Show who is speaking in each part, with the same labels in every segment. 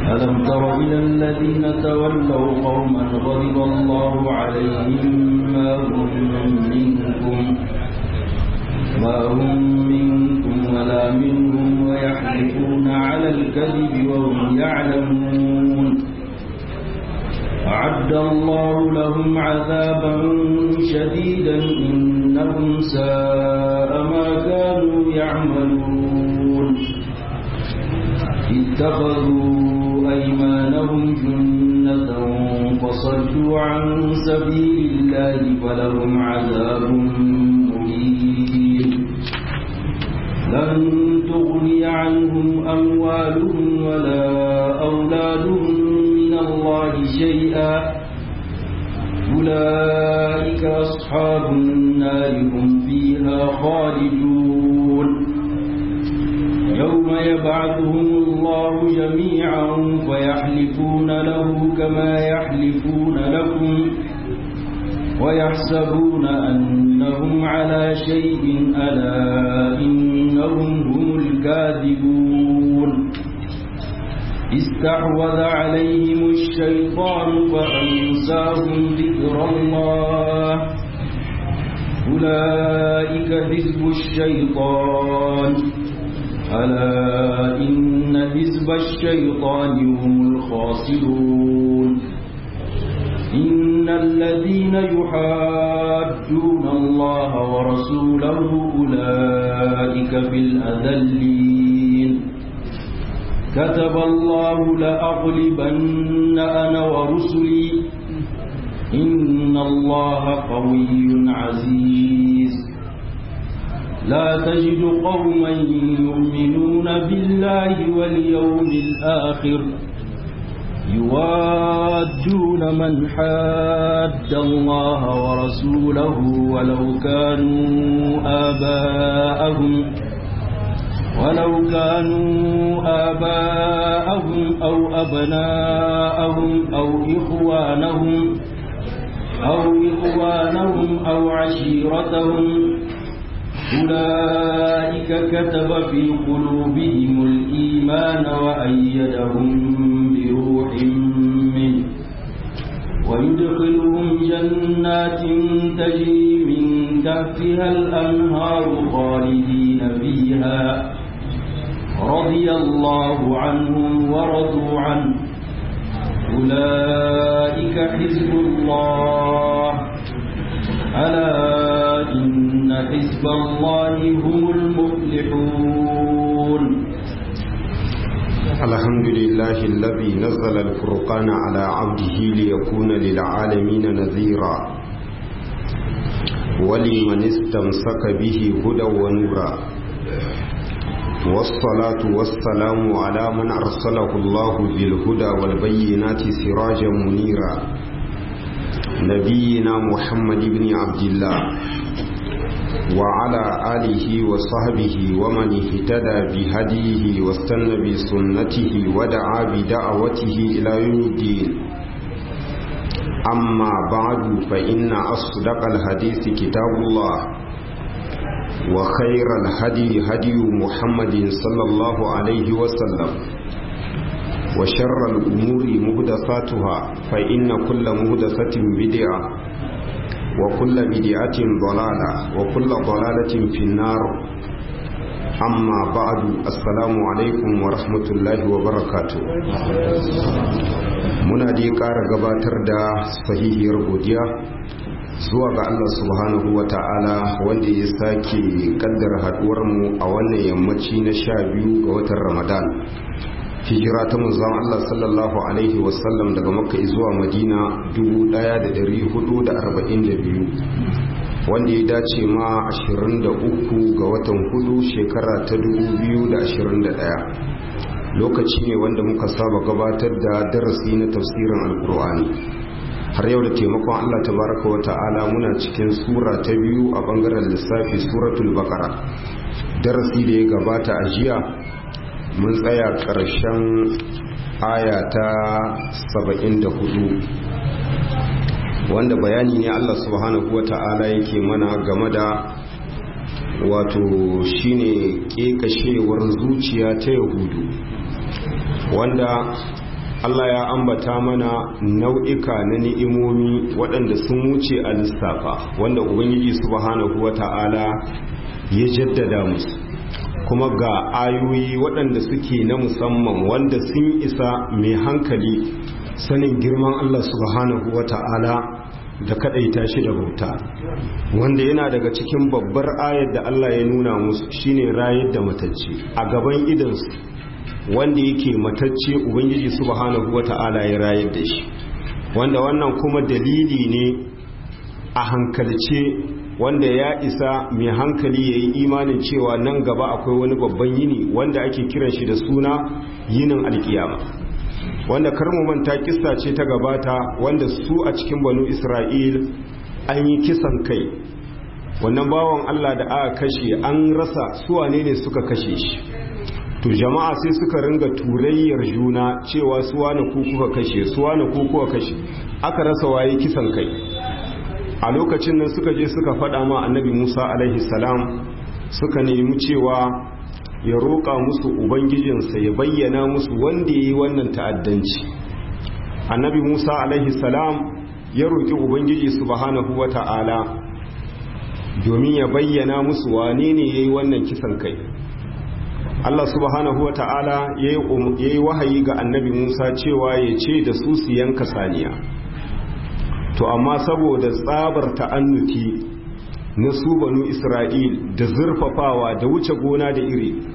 Speaker 1: ألم تر إلى الذين تولوا قوما غضب الله عليهم ما هم منكم ولا منهم ويحلفون على الكذب وهم يعلمون أعد الله لهم عذابا شديدا إنهم ساء ما كانوا يعملون اتخذوا أيمانهم جنة فصدوا عن سبيل الله فلهم عذاب مهين لن تغني عنهم أموالهم ولا أولادهم من الله شيئا أولئك أصحاب النار هم فيها خالدون يوم يبعثهم الله جميعا فيحلفون له كما يحلفون لكم ويحسبون أنهم على شيء ألا إنهم هم الكاذبون استحوذ عليهم الشيطان فأنساهم ذكر الله أولئك حزب الشيطان ألا إن حزب الشيطان هم الخاسرون إن الذين يحادون الله ورسوله أولئك في الأذلين كتب الله لأغلبن أنا ورسلي إن الله قوي عزيز لا تجد قوما يؤمنون بالله واليوم الآخر يوادون من حاد الله ورسوله ولو كانوا آباءهم أو أبناءهم أو إخوانهم أو عشيرتهم أولئك كتب في قلوبهم الإيمان وأيدهم بروح منه ويدخلهم جنات تجري من تحتها الأنهار خالدين فيها رضي الله عنهم ورضوا عنه أولئك حزب الله ألا إن حزب الله هم المفلحون
Speaker 2: الحمد لله الذي نزل الفرقان على عبده ليكون للعالمين نذيرا ولمن استمسك به هدى ونورا والصلاة والسلام على من أرسله الله بالهدى والبينات سراجا منيرا نبينا محمد بن عبد الله وعلى آله وصحبه ومن اهتدى بهديه واستنى بسنته ودعا بدعوته إلى يوم الدين أما بعد فإن أصدق الحديث كتاب الله وخير الهدي هدي محمد صلى الله عليه وسلم وشر الأمور محدثاتها فإن كل محدثة بدعة وكل بدعة ضلالة وكل ضلالة في النار أما بعد السلام عليكم ورحمة الله وبركاته muna dai ƙara gabatar da sahihiyar godiya zuwa ga Allah subhanahu wa ta'ala wanda ya sake kaddara haduwarmu a wannan yammaci na 12 ga watan Ramadan hijira ta manzon Allah sallallahu alaihi wasallam daga Makka zuwa Madina 1442 wanda ya dace ma 23 ga watan 4 shekara ta 2021 lokaci ne wanda muka saba gabatar da darasi na tafsirin alkur'ani har yau da taimakon Allah tabaraka wa ta'ala muna cikin sura ta biyu a bangaren lissafi suratul baqara darasi da ya gabata a jiya mun tsaya ƙarshen aya ta 74 wanda bayani ne Allah subhanahu wa ta'ala yake mana game da wato shine kekashewar zuciya ta yahudu wanda Allah ya ambata mana nau'ika na ni'imomi waɗanda sun wuce a lissafa wanda Ubangiji subhanahu wata'ala ya jaddada musu, kuma ga ayoyi waɗanda suke na musamman wanda sun isa mai hankali sanin girman Allah subhanahu wata'ala da kadaita shi da bauta, wanda yana daga cikin babbar ayar da Allah ya nuna musu shine rayar da matacce a gaban idansu, wanda yake matacce Ubangiji subhanahu wata'ala ya rayar da shi, wanda wannan kuma dalili ne a hankalce wanda ya isa mai hankali ya yi imanin cewa nan gaba akwai wani babban yini wanda ake kiran shi da suna yinin alkiyama, wanda karmu manta kissa ce ta gabata wanda su a cikin banu Isra'il an yi kisan kai, wannan bawan Allah da aka kashe an rasa su wane ne suka kashe shi, to jama'a sai suka ringa turayyar juna cewa su wane ku kuka kashe, su wane ku kuka kashe, aka rasa waye kisan kai. A lokacin nan suka je suka faɗa ma annabi Musa alaihi salam, suka nemi cewa ya roƙa musu ubangijinsa ya bayyana musu wanda ya yi wannan ta'addanci. Annabi Musa alaihi salam ya roƙi ubangiji subhanahu wata'ala domin ya bayyana musu wane ne ya yi wannan kisan kai. Allah subhanahu wata'ala ya yi wahayi ga annabi Musa cewa ya ce da su su yanka saniya. To amma saboda tsabar ta'annuti na su banu Isra'il da zurfafawa da wuce gona da iri,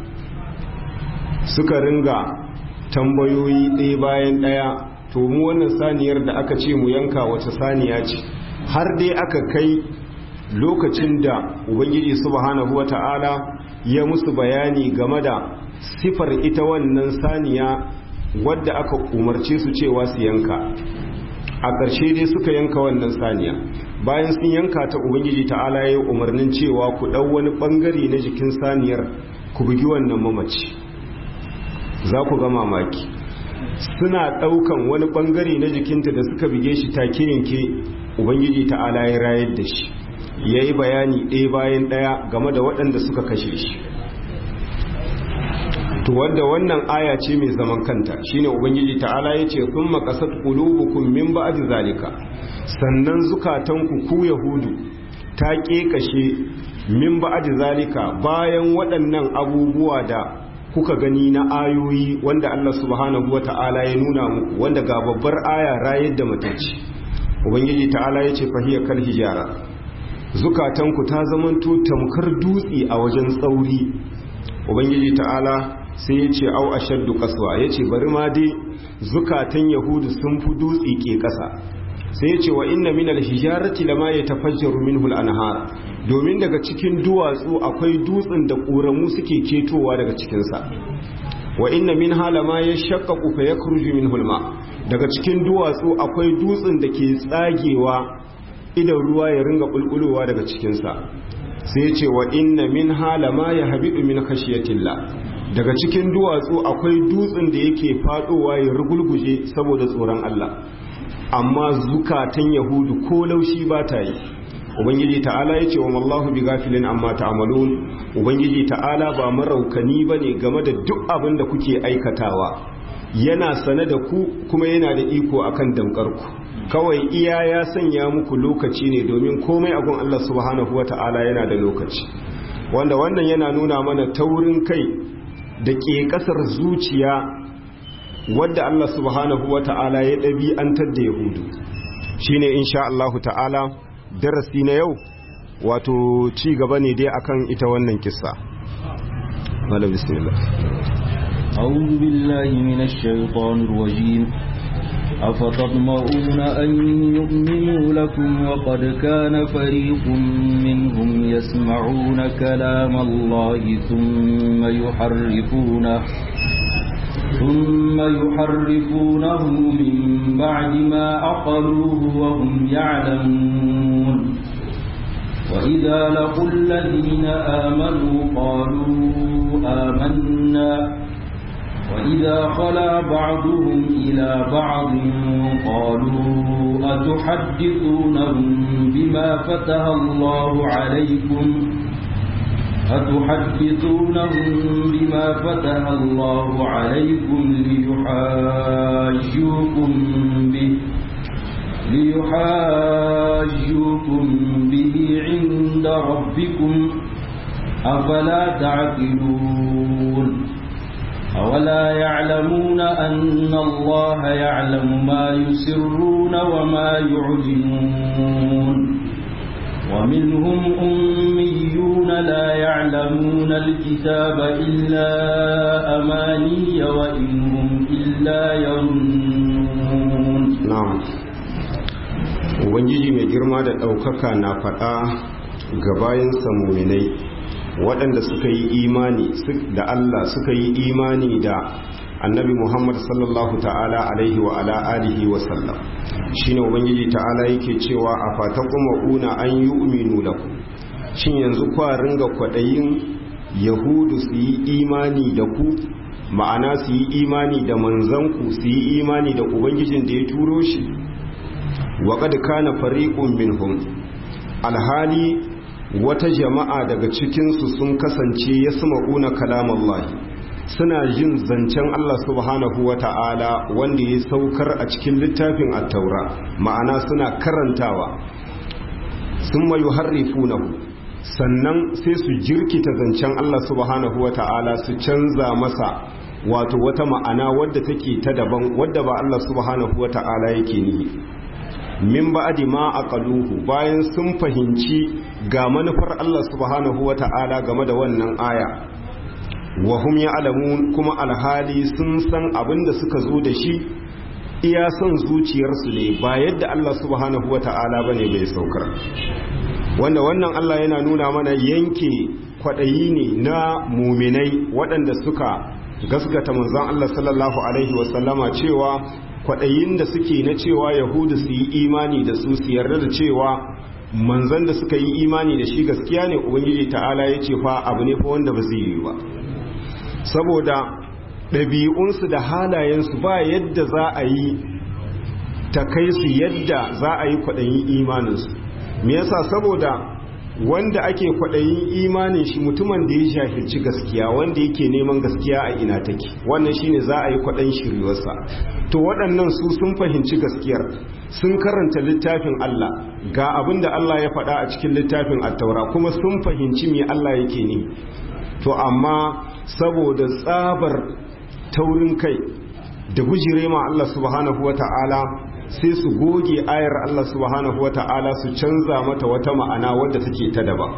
Speaker 2: suka ringa tambayoyi ɗaya bayan ɗaya, to mu wannan saniyar da aka ce mu yanka wace saniya ce, har dai aka kai lokacin da Ubangiji subhanahu wata'ala ya musu bayani game da sifar ita wannan saniya wadda aka umarce su cewa su yanka. A ƙarshe dai suka yanka wannan saniya, bayan sun yanka ta Ubangiji ta'ala ya yi umarnin cewa ku ɗau wani ɓangare na jikin saniyar ku bugi wannan mamaci, za ku ga mamaki. Suna ɗaukan wani ɓangare na jikinta da suka buge shi take yanke, Ubangiji ta'ala ya rayar da shi, ya yi bayani ɗaya bayan ɗaya game da waɗanda suka kashe shi. To wanda wannan aya ce mai zaman kanta, shine Ubangiji ta'ala ya ce thumma qasat qulubukum min ba'di zalika, sannan zukatanku ku yahudu ta kekashe min ba'di zalika, bayan waɗannan abubuwa da kuka gani na ayoyi wanda Allah subhanahu wata'ala ya nuna muku, wanda ga babbar aya rayar da matacce. Ubangiji ta'ala ya ce fahiya kal hijara, zukatanku ta zamanto tamkar dutse a wajen tsauri. Ubangiji ta'ala sai ya ce au ashaddu qaswa, ya ce bari ma dai zukatan yahudu sun fi dutse ke ƙasa. Sai ya ce wa inna minal hijarati lama yatafajjaru minhu al-anhar, domin daga cikin duwatsu akwai dutsen da ƙoramu suke ketowa daga cikinsa. Wa inna minha lama yashaqqaqu fa yakhruju minhu al-ma, daga cikin duwatsu akwai dutsen da ke tsagewa idan ruwa ya ringa bulbulowa daga cikinsa. Sai ya ce wa inna minha lama yahbidu min khashyatillah, daga cikin duwatsu akwai dutsen da yake fadowa ya rugulguje saboda tsoron Allah, amma zukatan yahudu ko laushi ba ta yi. Ubangiji ta'ala ya ce wa mallahu bi gafilin amma ta'malun, Ubangiji ta'ala ba maraukani bane game da duk abin da kuke aikatawa, yana sane da ku kuma yana da iko akan damkarku. Kawai iya ya sanya muku lokaci ne, domin komai a gun Allah subhanahu wata'ala yana da lokaci, wanda wannan yana nuna mana taurin kai da ke kasar zuciya wadda Allah subhanahu wata'ala ya ɗabi'antar da yahudu. Shine insha Allah ta'ala darasi na yau, wato ci gaba ne dai akan ita wannan kissa. Malam bismillah.
Speaker 1: أعوذ بالله من الشيطان الرجيم. أفتطمعون أن يؤمنوا لكم وقد كان فريق منهم يسمعون كلام الله ثم يحرفونه من بعد ما عقلوه وهم يعلمون. وإذا لقوا الذين آمنوا قالوا آمنا، وإذا خلا بعضهم إلى بعض قالوا أتحدثونهم بما فتح الله عليكم ليحاجوكم ليحاجوكم به عند ربكم أفلا تعقلون أولا يعلمون أن الله يعلم ما يسرون وما يعلنون ومنهم أميون لا يعلمون الكتاب إلا أماني وإن هم إلا يظنون.
Speaker 2: نعم. Ubangiji mai girma da ɗaukaka na faɗa ga bayansa muminai waɗanda suka yi imani da Allah, suka yi imani da annabi Muhammad sallallahu ta'ala alaihi wa ala alihi wa sallam. Shine Ubangiji ta'ala yake cewa a fatakumuna an yu'minu lakum, shin yanzu kwa ringa kwaɗayin yahudu su yi imani da ku, ma'ana su yi imani da manzanku, su yi imani da ubangijin da ya turo shi. wa qad kana fariqun minhum, alhali wata jama'a daga cikinsu sun kasance yasma'una kalamallahi, suna jin zancen Allah subhanahu wa ta'ala wanda ya saukar a cikin littafin at-taura, ma'ana suna karantawa. Summa yuharrifunahu, sannan sai su jirkita zancen Allah subhanahu wa ta'ala, su canza masa wato wata ma'ana wadda take ta daban, wadda ba Allah subhanahu wa ta'ala yake nihi. Min ba'di ma aqaluhu, bayan sun fahimci ga manufar Allah subhanahu wa ta'ala game da wannan aya. Wa hum ya'lamun, kuma alhali sun san abin da suka zo da shi iya son zuciyarsu ne, ba yadda Allah subhanahu wa ta'ala bane bai saukar. Wanda wannan Allah yana nuna mana yanke kwaɗayi ne na muminai waɗanda suka gaskata manzon Allah sallallahu alaihi wasallama cewa kwaɗayin da suke na cewa yahudu su yi imani da su, su yarda da cewa manzon da suka yi imani da shi gaskiya ne, ubangiji ta'ala ya ce fa abu ne fa wanda ba zai yi ba, saboda ɗabi'unsu da halayensu ba yadda za a yi ta kai su yadda za a yi kwaɗayin imaninsu. Me yasa? Saboda wanda ake kwaɗayin imanin shi mutumin da ya jahilci gaskiya, wanda yake neman gaskiya a ina take, wannan shine za a yi kwaɗayin shiryarsa. To waɗannan su sun fahimci gaskiyar, sun karanta littafin Allah, ga abin da Allah ya faɗa a cikin littafin at-taura, kuma sun fahimci me Allah yake ni. To amma saboda tsabar taurin kai da gujire ma Allah subhanahu wata'ala, sai su goge ayar Allah subhanahu wata'ala, su canza mata wata ma'ana wadda take ta daba,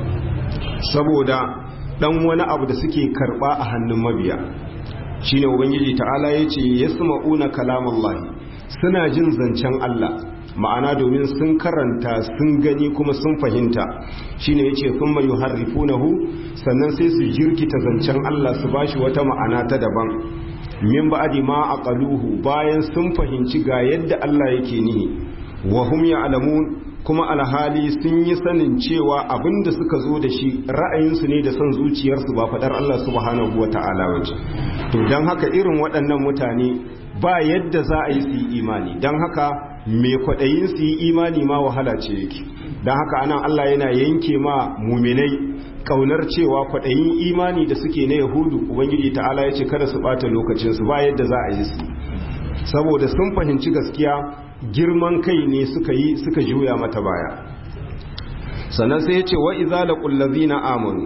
Speaker 2: saboda dan wani abu da suke karba a hannun mabiya. Shine ubangiji ta'ala yace yasma'una kalamallahi, suna jin zancen Allah, ma'ana domin sun karanta, sun gani, kuma sun fahimta. Shine yace thumma yuharrifunahu, sannan sai su jirkita zancen Allah, su bashi wata ma'ana ta daban. Min ba'di ma aqaluhu, bayan sun fahimci ga yadda Allah yake nihi. Wa hum ya'lamun, kuma alhali sun yi sanin cewa abinda suka zo da shi ra'ayinsu ne da son zuciyarsu, ba fadar Allah subhanahu wata'ala wace. To dan haka irin waɗannan mutane ba yadda za a yi su yi imani, dan haka mai kwaɗayin su yi imani ma wahala ce yake. Dan haka anan Allah yana yanke ma muminai kaunar cewa kwaɗayin imani da suke na yahudu, ubangiji ta'ala ya ce kada su ɓata lokacinsu, ba yadda za a yi su, saboda sun fahimci gaskiya, girman kai ne suka juya mata baya. Sannan sai ya ce wa iza laqul ladzina amanu,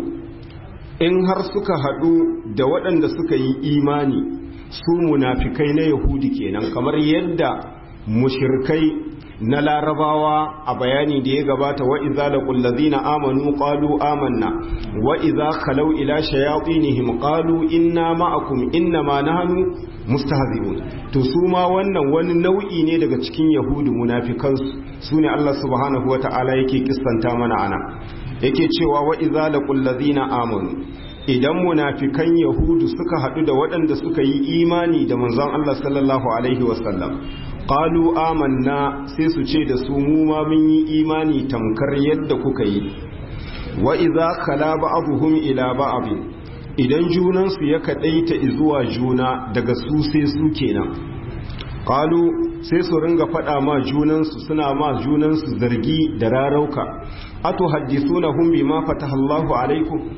Speaker 2: in har suka haɗu da waɗanda suka yi imani, su munafikai na yahudi kenan, kamar yadda mushrikai na larabawa a bayani da ya gabata, wa iza laqul ladzina amanu qalu amanna wa iza khalau ila shayatinihim qalu inna ma'akum innama nahnu mustahzi'un. To su ma wannan wani nau'i ne daga cikin yahudu munafikan su ne Allah subhanahu wata'ala yake kissanta mana ana, yake cewa wa iza laqul ladzina amanu, idan munafikan yahudu suka hadu da waɗanda suka yi imani da manzon Allah sallallahu alaihi wasallam, qalu amanna, sai su ce da su mu ma mun yi imani tamkar yadda kuka yi. Wa idza khala ba'dhum ila ba'd, idan junansu ya kadaita zuwa juna daga su sai su kenan, qalu, sai su ringa fada ma junansu, suna ma junansu zargi da rarauka, atuhaddithunahum bima fataha Allahu alaikum,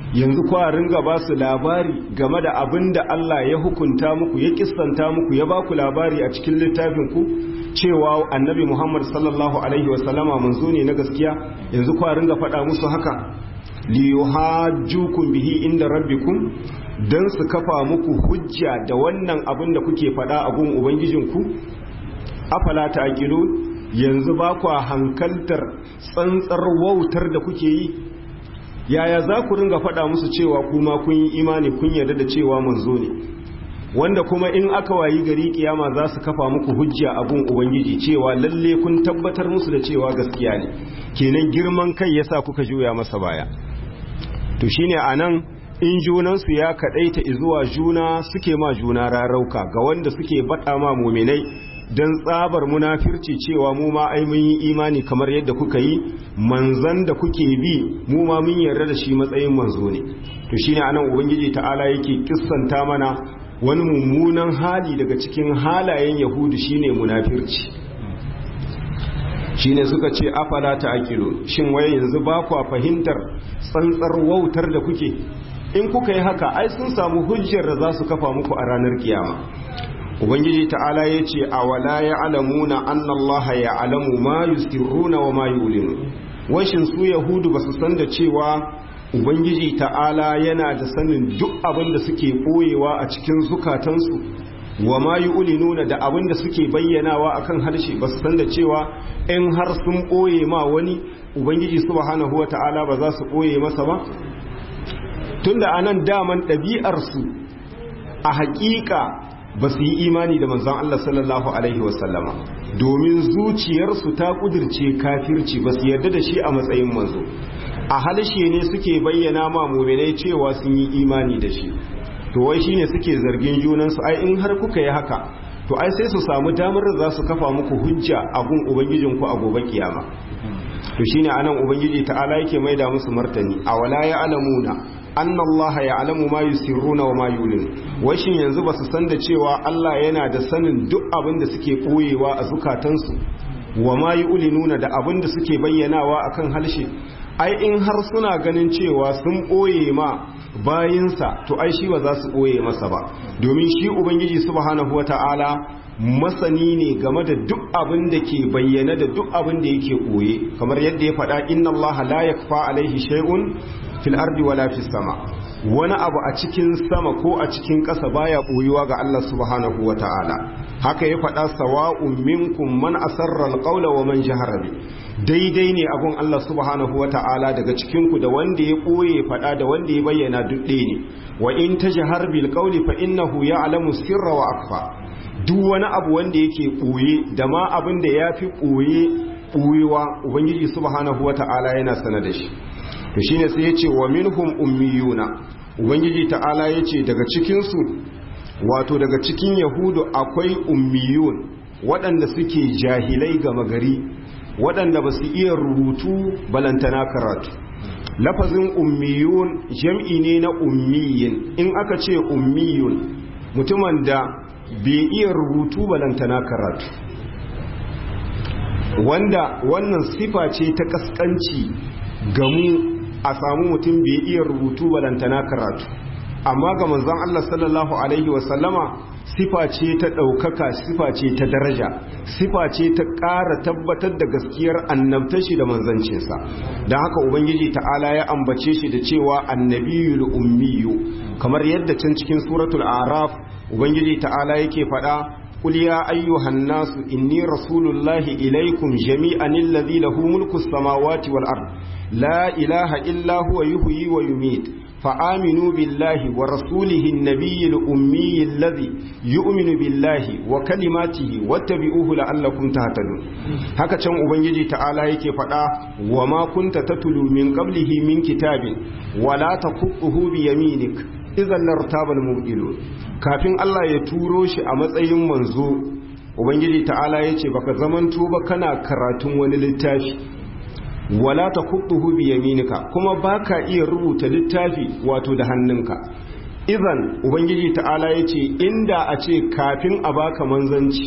Speaker 2: yanzu kwa ringa ba su labari game da abin da Allah ya hukunta muku, ya kissanta muku, ya ba ku labari a cikin littafinku cewa annabi Muhammad sallallahu alaihi wasallama manzo ne na gaskiya, yanzu kwa ringa faɗa musu haka liyuhajjukum bihi inda rabbikum, dan su kafa muku hujja da wannan abin da kuke faɗa a gun ubangijinku. Afala ta'qilun, yanzu ba ku hankaltar tsantsar wautar da kuke yi. Yaya za ku ringa faɗa musu cewa kuma kun yi imani, kun yarda da cewa manzo ne, wanda kuma in aka wayi gari kiyama za su kafa muku hujja a gun ubangiji cewa lalle kun tabbatar musu da cewa gaskiya ne, kenan girman kai yasa kuka juya masa baya. To shine anan in junansu ya kadaita zuwa juna suke ma juna rarauka ga wanda suke bada ma mu'minai dan tsabar munafirci cewa mu ma ai mun yi imani kamar yadda kuka yi, manzan da kuke bi mu ma mun yarda da shi matsayin manzo ne. To shine anan ubangiji ta'ala yake kissanta mana wani mummunan hali daga cikin halayen yahudu shine munafirci. Shine suka ce afala ta'qilu, shin waye yanzu ba ku fahimtar tsantsar wautar da kuke? In kuka yi haka ai sun samu hujjar da za su kafa muku a ranar kiyama. Ubangiji ta'ala ya ce awala ya'lamuna anna allaha ya'lamu ma yusirruna wa ma yulinu, washin su yahudu basu san da cewa ubangiji ta'ala yana da sanin duk abin da suke boyewa a cikin zukatansu, wa ma yulinuna da abin da suke bayyanawa akan harshe, basu san da cewa in har sun boye ma wani ubangiji subhanahu wata'ala ba za su boye masa ba. Tunda anan daman ɗabi'arsu a haƙiƙa ba su yi imani da manzon Allah sallallahu alaihi wasallama, domin zuciyarsu ta kudirce kafirci, ba su yarda da shi a matsayin manzo. A halshe ne suke bayyana ma mu'minai cewa sun yi imani da shi. To wai shine suke zargin junansu, ai in har kuka yi haka to ai sai su samu damar da za su kafa muku hujja a gun ubangijinku a gobe kiyama. To shine anan ubangiji ta'ala yake maida musu martani, awala ya'lamuna anna Allah ya'lamu ma yusirruna wa ma yulin, washin yanzu basu san da cewa Allah yana da sanin duk abin da suke koyewa a zukatansu, wa ma yulinuna da abin da suke bayyanawa akan halshe. Ai in har suna ganin cewa sun boye ma bayinsa, to ai shi ba za su boye masa ba, domin shi ubangiji subhanahu wata'ala masani ne game da duk abin da ke bayyana da duk abin da yake koye, kamar yadda ya faɗa inna Allah la yakfa alaihi shay'un fil ardi wala fis sama, wani abu a cikin sama ko a cikin ƙasa baya boyuwa ga Allah subhanahu wata'ala. Haka ya faɗa sawa'un minkum man asarra alqawla wa man jahara bi, daidai ne abun Allah subhanahu wata'ala daga cikin ku da wanda ya boye faɗa da wanda ya bayyana duk ɗaya ne. Wa in tajhar bil qawli fa innahu ya'lamu sirra wa akfa, duk wani abu wanda yake ɓoye da ma abin da ya fi ɓoyewa ubangiji subhanahu wata'ala yana sana da shi. To shine sai ya ce wa minhum ummiyuna, ubangiji ta'ala ya ce daga cikinsu, wato daga cikin yahudu akwai ummiyun waɗanda suke jahilai gama gari, waɗanda ba su iya rubutu balantana karatu. Lafazin ummiyun jam'i ne na ummiyin. In aka ce ummiyun mutumin da bai iya rubutu balantana karatu, wanda wannan sifa ce ta kaskanci gamu a samu mutum bai iya rubutu balantana karatu. Amma ga manzon Allah sallallahu alaihi wasallama sifa ce ta ɗaukaka, sifa ce ta daraja, sifa ce ta ƙara tabbatar da gaskiyar annabta shi da manzancinsa. Don haka ubangiji ta'ala ya ambace shi da cewa annabiyul ummiyu, kamar yadda can cikin suratul araf ubangiji ta'ala yake faɗa قل يا أيها الناس إني رسول الله إليكم جميعا الذي له ملك السماوات والأرض لا إله إلا هو يحيي ويميت فآمنوا بالله ورسوله النبي الأمي الذي يؤمن بالله وكلماته واتبعوه لعلكم تهتدون. هكذا ubangiji ta'ala yake faɗa wa ma kunta tatlu min qablihi min kitabin wala taqutuhu bi yaminik idan lartabal mubtilun. Kafin Allah ya turo shi a matsayin manzo, ubangiji ta'ala yace baka zamanto ba kana karatun wani littafi, wala taqutuhu bi yaminika, kuma baka iya rubuta littafi wato da hannunka. Idan ubangiji ta'ala yace inda a ce kafin a baka manzanci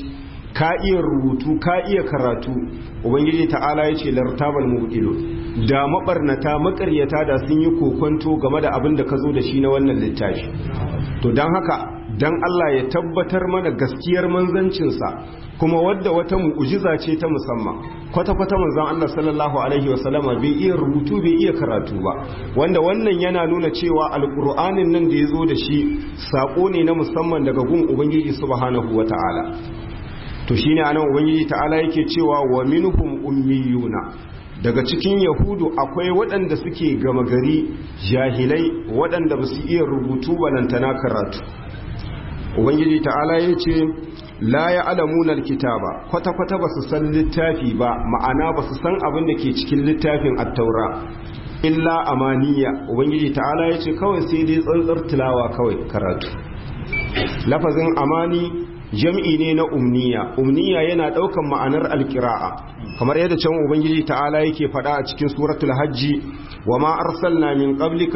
Speaker 2: ka iya rubutu ka iya karatu ubangiji ta'ala ya ce lartabal mu'ilun da mabarnata makaryata da sun yi kokonto game da abin da ka zo da shi na wannan littafi to don haka dan Allah ya tabbatar mana gaskiyar manzancinsa kuma wadda wata mu'ujiza ce ta musamman kwata-kwata manzon Allah sallallahu alaihi wasallama bai iya rubutu bai iya karatu ba wanda wannan yana nuna cewa alqur'anin nan da ya zo da shi sako ne na musamman daga gun ubangiji subhanahu wata'ala to shine anan ubangiji ta'ala yake cewa wa minhum ummiyuna daga cikin yahudu akwai waɗanda suke gama gari jahilai waɗanda ba su iya rubutu balantana karatu ubangiji ta'ala ya ce la ya alamuna alkitaba kwata-kwata ba su san littafi ba ma'ana ba su san abin da ke cikin littafin attaura illa amaniya ubangiji ta'ala ya ce kawai sai dai tsantsar tilawa kawai karatu lafazin amani jam'i ne na umniya yana daukan ma'anar alkira'a kamar yadda can ubangiji ta'ala yake faɗa a cikin suratul hajji wa ma arsalna min qablika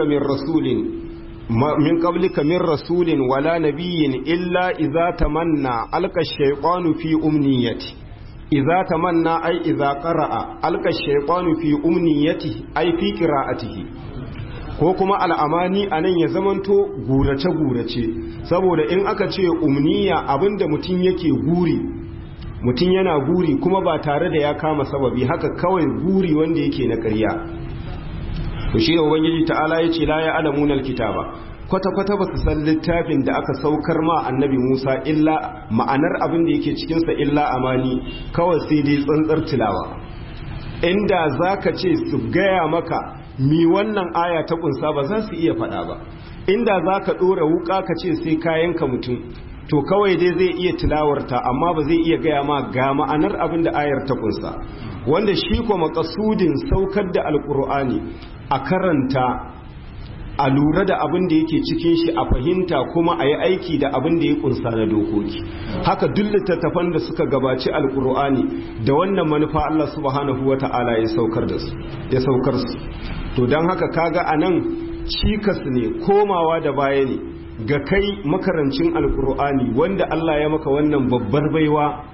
Speaker 2: min rasulin wala nabiyyin illa idza tamanna alqa ash-shaytanu fi umniyati idza tamanna ay idza qara'a alqa ash-shaytanu fi umniyati ay fi qira'atihi ko kuma al'amani anan ya zamanto gurace saboda in aka ce umniya abinda mutum yake guri mutum yana guri kuma ba tare da ya kama sababi haka kawai guri wanda yake na ƙarya to shi ubangiji ta'ala yace la ya alamuna alkitaba kwata-kwata ba su san littafin da aka saukar ma annabi Musa illa ma'anar abin da yake cikinsa illa amani kawai sai dai tsantsar tilawa inda zaka ce su gaya maka mi wannan aya ta kunsa ba za su iya faɗa ba inda zaka ɗora wuka ka ce sai kayanka mutum to kawai dai zai iya tilawarta amma ba zai iya gaya ma ga ma'anar abin da ayar ta kunsa wanda shi ko makasudin saukar da alkur'ani a karanta a lura da abin da yake cikin shi a fahimta kuma a yi aiki da abin da ya kunsa na dokoki haka duk littattafan da suka gabaci alkur'ani da wannan manufa Allah subhanahu wata'ala ya saukar su to don haka kaga anan cikas ne komawa da baya ne ga kai makarancin alkur'ani wanda Allah ya maka wannan babbar baiwa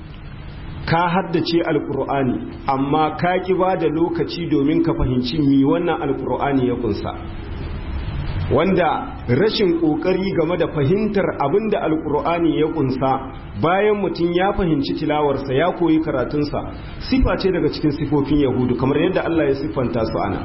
Speaker 2: ka haddace alkur'ani amma ka ki ba da lokaci domin ka fahimci mi wannan alkur'ani ya kunsa wanda rashin kokari game da fahimtar abinda alkur'ani ya kunsa bayan mutum ya fahimci tilawarsa ya koyi karatunsa sifa ce daga cikin sifofin yahudu kamar yadda Allah ya siffanta su ana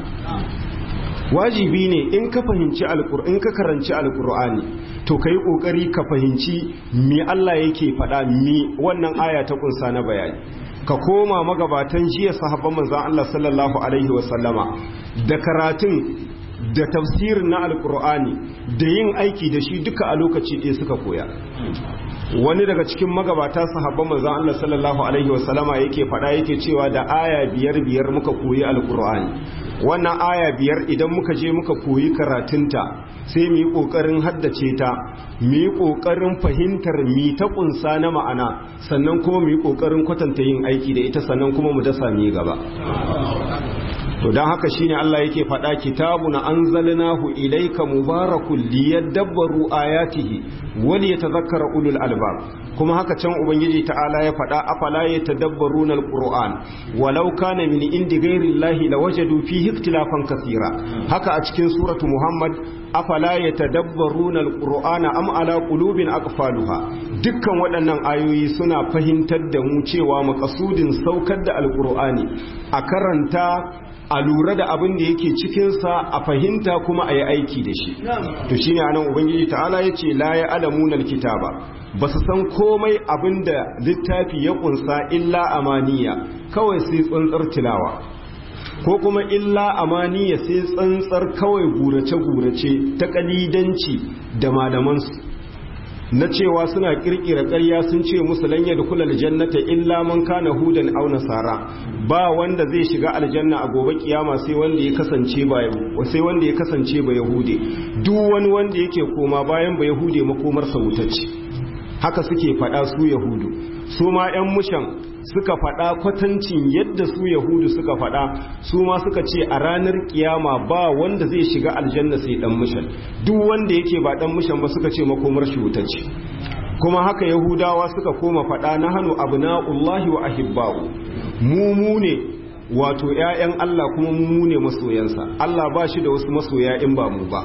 Speaker 2: wajibi ne in ka fahimci in ka karanci alkur'ani to kai kokari ka fahimci me Allah yake faɗa me wannan aya ta kunsa na bayani ka koma magabatan jiya sahabban manzon Allah sallallahu alaihi wasallama da karatun da tafsirin na alkur'ani da yin aiki da shi duka a lokaci ɗaya suka koya wani daga cikin magabata sahabban manzon Allah sallallahu alaihi wasallama yake faɗa yake cewa da aya biyar muka koyi alkur'ani wannan aya 5 idan muka je muka koyi karatunta sai mu yi kokarin haddace ta mu yi kokarin fahimtar mi ta kunsa na ma'ana sannan kuma mu yi kokarin kwatanta yin aiki da ita sannan kuma mu dasa mi gaba to dan haka shine Allah yake faɗa kitabun anzalnahu ilayka mubarakun liyadabbaru ayatihi wa liyatadhakkara ulul albab kuma haka can ubangiji ta'ala ya faɗa afala yatadabbaruna alquran walau kana min indi ghairillahi lawajadu fihi ikhtilafan kaseera haka a cikin suratu muhammad afala yatadabbaruna alqur'ana am ala qulubin aqfaluha dukkan waɗannan ayoyi suna fahimtar da mu cewa makasudin saukar da alqur'ani a karanta a lura da abin da yake cikinsa a fahimta kuma a yi aiki da shi to shine anan ubangiji ta'ala ya ce la ya alamunan kitaba ba su san komai abin da littafi ya kunsa illa amaniya kawai sai tsantsar tilawa ko kuma illa amaniya sai tsantsar kawai gurace-gurace ta kalidanci da malamansu na cewa suna kirkira ƙarya sun ce musu lan yadkhul aljannata illa man kana hudan aw nasara ba wanda zai shiga aljanna a gobe kiyama sai wanda ya kasance ba yahude duk wani wanda yake koma bayan ba yahude makomar sa wutacce haka suke faɗa su yahudu su ma ƴan mushan suka faɗa kwatancin yadda su yahudu suka faɗa su ma suka ce a ranar kiyama ba wanda zai shiga aljanna sai dan mushan duk wanda yake ba dan mushan ba suka ce makomar shi wutacce kuma haka yahudawa suka koma faɗa na hannu abna'ullahi wa ahibba'u mu ne wato ƴaƴan Allah kuma mu ne masoyansa. Allah ba shi da wasu masoya in ba mu ba.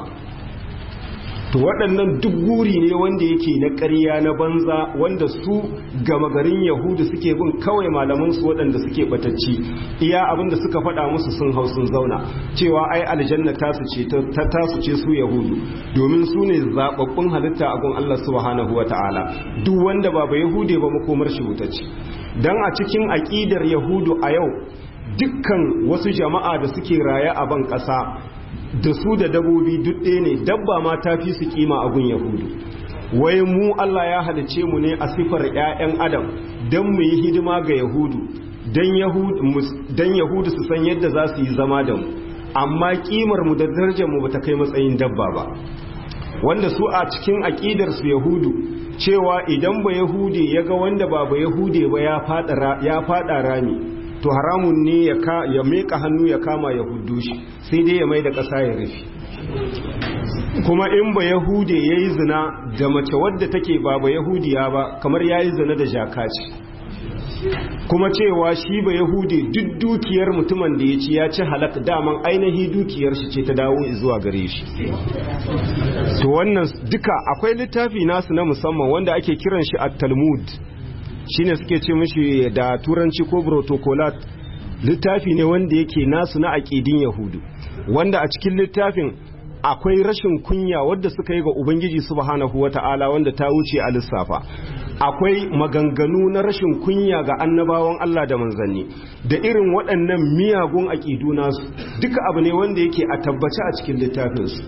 Speaker 2: To waɗannan duk guri ne wanda yake na ƙarya na banza wanda su gama garin yahudu suke bin kawai malamansu waɗanda suke batacci iya abinda suka faɗa musu sun hau sun zauna cewa ai aljanna tasu ce su yahudu domin su ne zaɓaɓɓun halitta a gun Allah subhanahu wa ta'ala duk wanda ba yahude ba makomar shi wuta ce. Dan a cikin aƙidar yahudu a yau dukkan wasu jama'a da suke raye a ban ƙasa da su da dabobi duk ɗaya ne, dabba ma ta fi su kima a gun yahudu. Wai mu Allah ya halice mu ne a sifar 'ya'yan adam don mu yi hidima ga yahudu don yahudu su san yadda za su yi zama da mu, amma kimar mu da darajar mu bata kai matsayin dabba ba. Wanda su a cikin aƙidar su yahudu cewa idan ba yahude ya ga wanda ba yahude ba ya faɗa rami to haramun ne ya meka hannu ya kama ya huddu shi sai dai ya mai da ƙasa ya rufe. Kuma in ba yahude ya yi zina da mace wadda take ba yahudiya ba kamar ya yi zina da jaka ce. Kuma cewa shi ba yahude duk dukiyar mutumin da ya ci halak daman ainihi dukiyar shi ce ta dawo zuwa gare shi. To wannan duka akwai littafi nasu na musamman wanda ake kiran shi at-Talmud, shine suke ce mishi da turanci ko protocolat. Littafi ne wanda yake nasu na aqidin yahudu wanda a cikin littafin akwai rashin kunya wadda suka yi ga ubangiji subhanahu wata'ala wanda ta wuce a lissafa. Akwai maganganu na rashin kunya ga annabawan Allah da manzanni da irin waɗannan miyagun aqidu nasu duka abu ne wanda yake a tabbace a cikin littafinsu.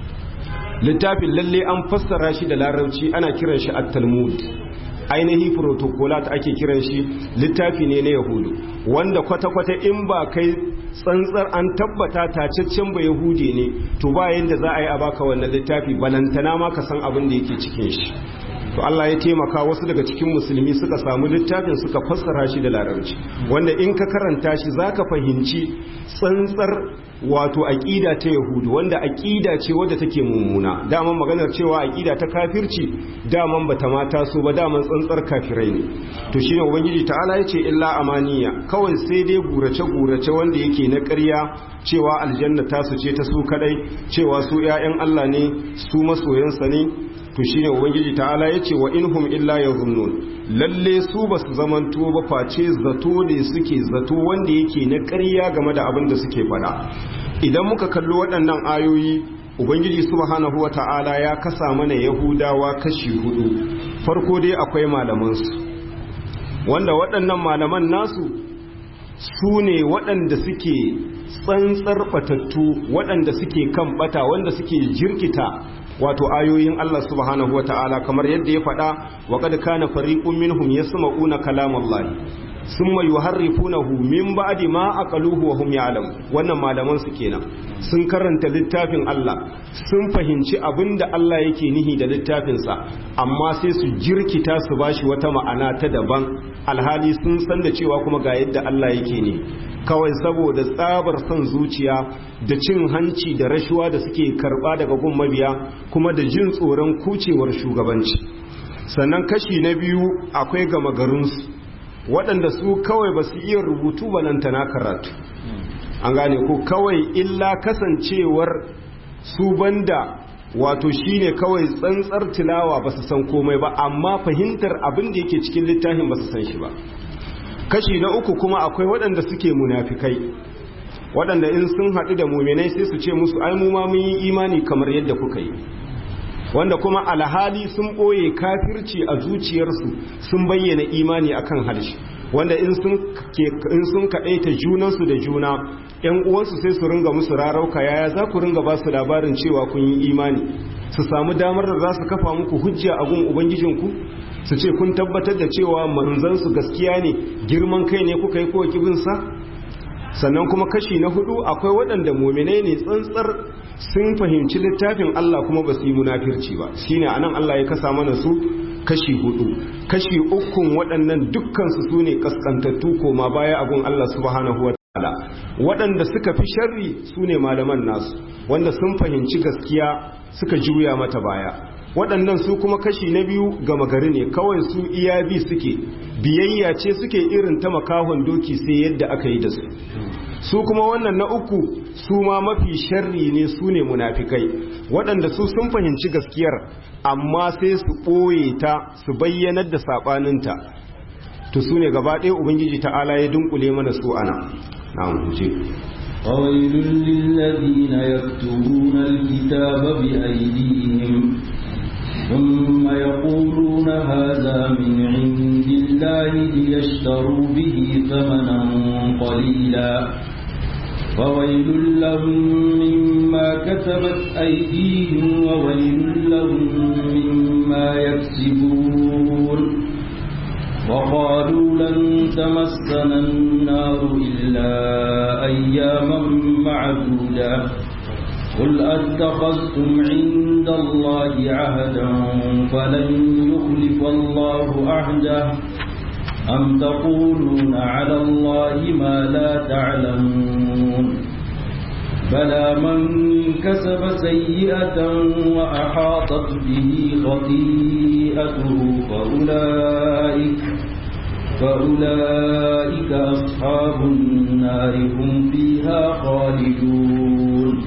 Speaker 2: Littafin lalle an fassara shi da larabci ana kiran shi at-Talmud, ainihi protocolat ake kiran shi, littafi ne na yahudu wanda kwata-kwata in ba kai tsantsar an tabbata tacaccen ba yahudi ne to ba yanda za a yi a baka wannan littafi balantana ma ka san abin da yake cikin shi. To Allah ya taimaka wasu daga cikin musulmi suka samu littafin suka fassara shi da larabci wanda in ka karanta shi zaka fahimci tsantsar wato aqida ta yahudu wanda aqida ce wadda take mummuna. Daman maganar cewa aqida ta kafirci daman bata mata so ba, daman tsantsar kafirai ne. To shine ubangiji ta'ala yace illa amaniya, kawai sai dai gurace wanda yake na ƙarya cewa aljanna ta su ce ta su kadai, cewa su ƴaƴan Allah ne, su masoyansa ne. To shine ubangiji ta'ala yace wa inhum illa yazunnun, lalle su basu zamanto ba face zato ne suke zato wanda yake na ƙarya game da abin da suke faɗa. Idan muka kallo waɗannan ayoyi ubangiji subhanahu wata'ala ya kasa mana yahudawa kashi 4. Farko dai akwai malaman su wanda waɗannan malaman nasu su ne waɗanda suke tsantsar batattu, waɗanda suke kan bata, wanda suke jirkita wato ayoyin Allah subhanahu wa ta'ala kamar yadda ya faɗa wa qad kana fariqun minhum yasma'una kalamallahi thumma yuharrifunahu min ba'di ma aqaluhu wa hum ya'lamun. Wannan malaman su kenan, sun karanta littafin Allah, sun fahimci abinda Allah yake nihi da littafin sa, amma sai su jirkita su bashi wata ma'ana ta daban, alhali sun san da cewa kuma ga yadda Allah yake ne. Kawai saboda tsabar son zuciya da cin hanci da rashuwa da suke karba daga gun mabiya kuma da jin tsoron kucewar shugabanci. Sannan kashi na biyu akwai gama garinsu waɗanda su kawai ba su iya rubutu balantana karatu, an gane ko, kawai illa kasancewar su banda wato shine kawai tsantsar tilawa ba su san komai ba, amma fahimtar abin da yake cikin littafin ba su san shi ba. Kashi na uku kuma akwai waɗanda suke munafikai, waɗanda in sun haɗu da muminai sai su ce musu ai mu ma mun yi imani kamar yadda kuka yi, wanda kuma alhali sun ɓoye kafirci a zuciyarsu sun bayyana imani akan harshe, wanda in sun kaɗaita junansu da juna ‘yan uwansu sai su ringa musu rarauka, yaya za ku ringa ba su labarin cewa kun yi imani, su samu damar da za su kafa muku hujja a gun ubangijinku, su ce kun tabbatar da cewa manzansu gaskiya ne, girman kai ne kuka yi ko kibinsa. Sannan kuma kashi na hudu akwai waɗanda muminai ne tsantsar sun fahimci littafin Allah kuma ba su yi munafirci ba, shine anan Allah ya kasa mana su kashi 4. Kashi 3 waɗannan dukkansu su ne kaskantattu koma baya abun Allah subhanahu wa ta'ala. Waɗanda suka fi sharri su ne malaman nasu wanda sun fahimci gaskiya suka juya mata baya, waɗannan su kuma kashi na biyu gama gari ne, kawai su iya bi suke, biyayya ce suke irin ta makahon doki sai yadda aka yi da su. Su kuma wannan na uku su ma mafi sharri ne, su ne munafikai, waɗanda su sun fahimci gaskiyar amma sai su ɓoye ta su bayyanar da saɓaninta. To su ne gaba ɗaya Ubangiji ta'ala ya dunkule mana su ana. Na'am, ce.
Speaker 1: فويل للذين يكتبون الكتاب بأيديهم ثم يقولون هذا من عند الله ليشتروا به ثمنا قليلا فويل لهم مما كتبت أيديهم وويل لهم مما يكسبون وقالوا لن تمسنا النار إلا أياما معدودة قل أتخذتم عند الله عهدا فلن يخلف الله عهده أم تقولون على الله ما لا تعلمون بلى من كسب سيئة وأحاطت به خطيئته فأولئك أصحاب النار هم فيها خالدون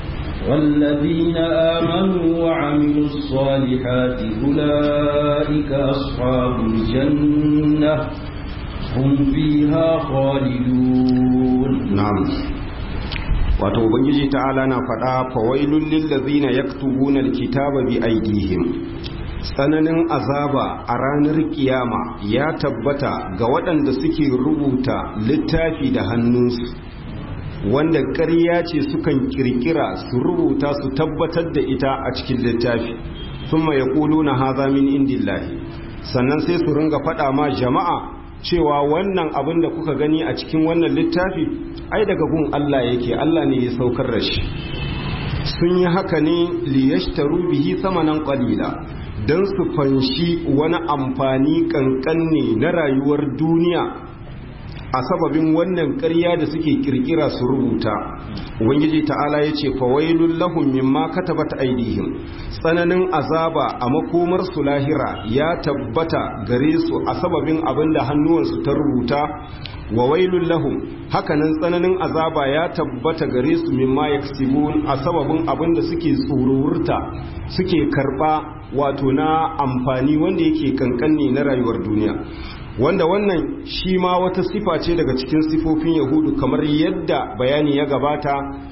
Speaker 1: والذين آمنوا وعملوا الصالحات أولئك أصحاب الجنة هم فيها خالدون.
Speaker 2: نعم. wato ubangiji ta'ala na faɗa fawailul lil ladzina yaktubuna alkitaba bi aydihim, tsananin azaba a ranar kiyama ya tabbata ga waɗanda suke rubuta littafi da hannunsu, wanda ƙarya ce sukan kirkira su rubuta su tabbatar da ita a cikin littafi, thumma yaquluna hadha min indillahi, sannan sai su ringa faɗa ma jama'a cewa wannan abin da kuka gani a cikin wannan littafi ai daga gun Allah yake, Allah ne ya saukar da shi. Sun yi haka ne liyashtaru bihi samanan qalila, dan su fanshi wani amfani kankanne na rayuwar duniya a sababin wannan ƙarya da suke kirkira su rubuta. Ubangiji ta'ala yace fawailul lahum mimma katabat aydihim, tsananin azaba a makomar su lahira ya tabbata gare su a sababin abinda hannuwansu ta rubuta. Wa wailul lahum, hakanan tsananin azaba ya tabbata gare su mimma yaksibun, a sababin abinda suke tsururta suke karba wato na amfani wanda yake kankanne na rayuwar duniya, wanda wannan shi ma wata sifa ce daga cikin sifofin yahudu, kamar yadda bayani ya gabata,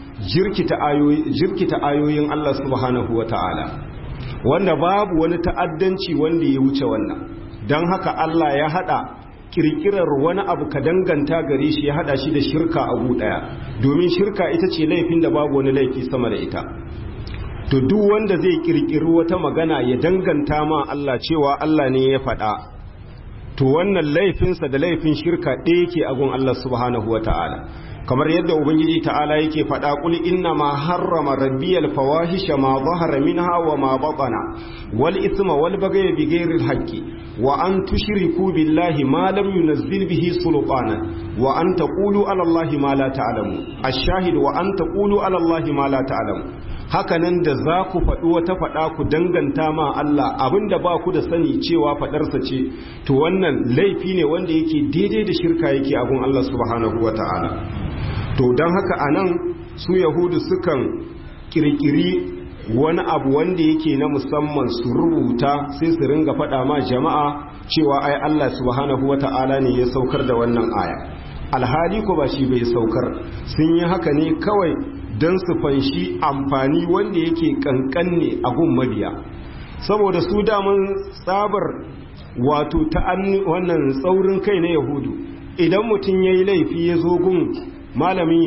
Speaker 2: jirkita ayoyin Allah subhanahu wata'ala, wanda babu wani ta'addanci wanda ya wuce wannan. don haka Allah ya hada kirkirar wani abu ka danganta gare shi ya hada shi da shirka a gu daya, domin shirka ita ce laifin da babu wani laifi sama da ita. To duk wanda zai kirkiri wata magana ya danganta ma Allah cewa Allah ne ya faɗa, to wannan laifinsa da laifin shirka ɗaya yake a gun Allah subhanahu wata'ala, kamar yadda ubangiji ta'ala yake faɗa, qul inna ma harrama rabbiyal fawahisha ma zahara minha wa ma batana wal ithma wal baghy bighayril haqqi wa an tushriku billahi ma lam yunzil bihi sultanan wa an taqulu ala allahi ma la ta'lamu. ash-shahid wa an taqulu ala allahi ma la ta'lamu. hakanan da za ku faɗi wata faɗa ku danganta ma Allah abinda ba ku da sani cewa faɗarsa ce, to wannan laifi ne wanda yake daidai da shirka yake a gun Allah subhanahu wata'ala. To don haka anan su yahudu sukan kirkiri wani abu wanda yake na musamman su rubuta sai su ringa faɗa ma jama'a cewa ai Allah subhanahu wata'ala ne ya saukar da wannan aya, alhali ko ba shi bai saukar. sun yi haka ne kawai don su fanshi amfani wanda yake kankanne a gun mabiya, saboda su daman tsabar wato ta wannan tsaurin kai na yahudu. idan mutum ya yi laifi ya zo gun malamin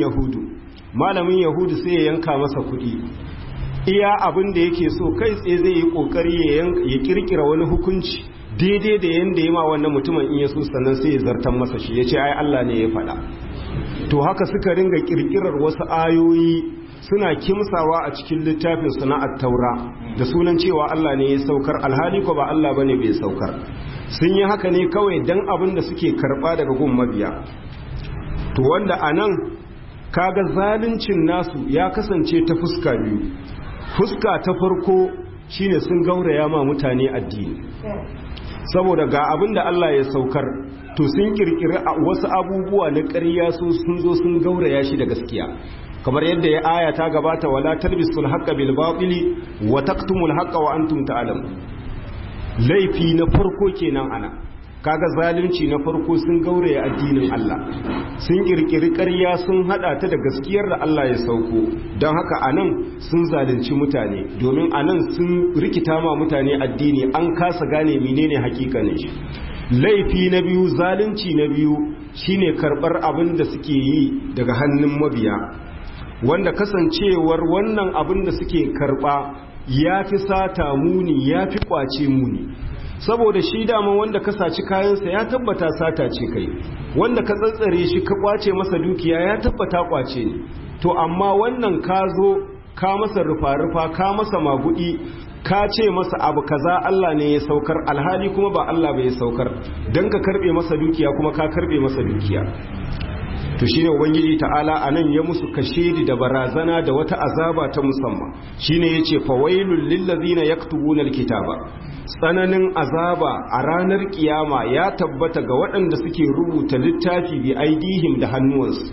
Speaker 2: yahudu sai ya yanka masa kuɗi, iya abin da yake so kai tsaye zai yi ƙoƙari ya kirkira wani hukunci daidai da yanda ya ma wannan mutumin in ya so, sannan sai ya zartan masa shi ya ce ai Allah ne ya faɗa. To haka suka ringa kirkirar wasu ayoyi suna kimsawa a cikin littafin su na at-taura da sunan cewa Allah ne ya saukar, alhali ko ba Allah bane bai saukar. sun yi haka ne kawai dan abin da suke karba daga gun mabiya. To wanda anan kaga zaluncin nasu ya kasance ta fuska biyu. Fuska ta farko
Speaker 3: shine sun gauraya ma mutane addini. Saboda ga abin da Allah ya saukar to sun kirkiri wasu abubuwa na ƙarya sun zo sun gauraya shi da gaskiya, kamar yadda ya aya ta gabata wala talbisul haqqa bil batili wa taqtumul haqqa wa antum ta'lamun. Laifi na farko kenan ana, kaga zalunci na farko sun gauraya addinin Allah, sun kirkiri ƙarya sun hada ta da gaskiyar da Allah ya sauko, don haka anan sun zalunci mutane, domin anan sun rikita ma mutane addini, an kasa gane menene hakikanin shi. Laifi na biyu, zalunci na biyu shine karbar abin da suke yi daga hannun mabiya, wanda kasancewar wannan abin da suke karba ya fi sata muni, ya fi kwace muni. Saboda shi dama wanda ka saci kayansa ya tabbata sata ce kai, wanda ka tsantsare shi ka kwace masa dukiya ya tabbata kwace ne. To amma wannan ka zo ka masa rufa-rufa, ka masa magudi, ka ce masa abu kaza Allah ne ya saukar, alhali kuma ba Allah bai saukar, don ka karbe masa dukiya kuma ka karbe masa dukiya. To shine ubangiji ta'ala anan ya musu kashedi da barazana da wata azaba ta musamman, shine yace fawailul lil ladina yaktubuna alkitaba, tsananin azaba a ranar kiyama ya tabbata ga waɗanda suke rubuta littafi bi aidihim da hannuwansu.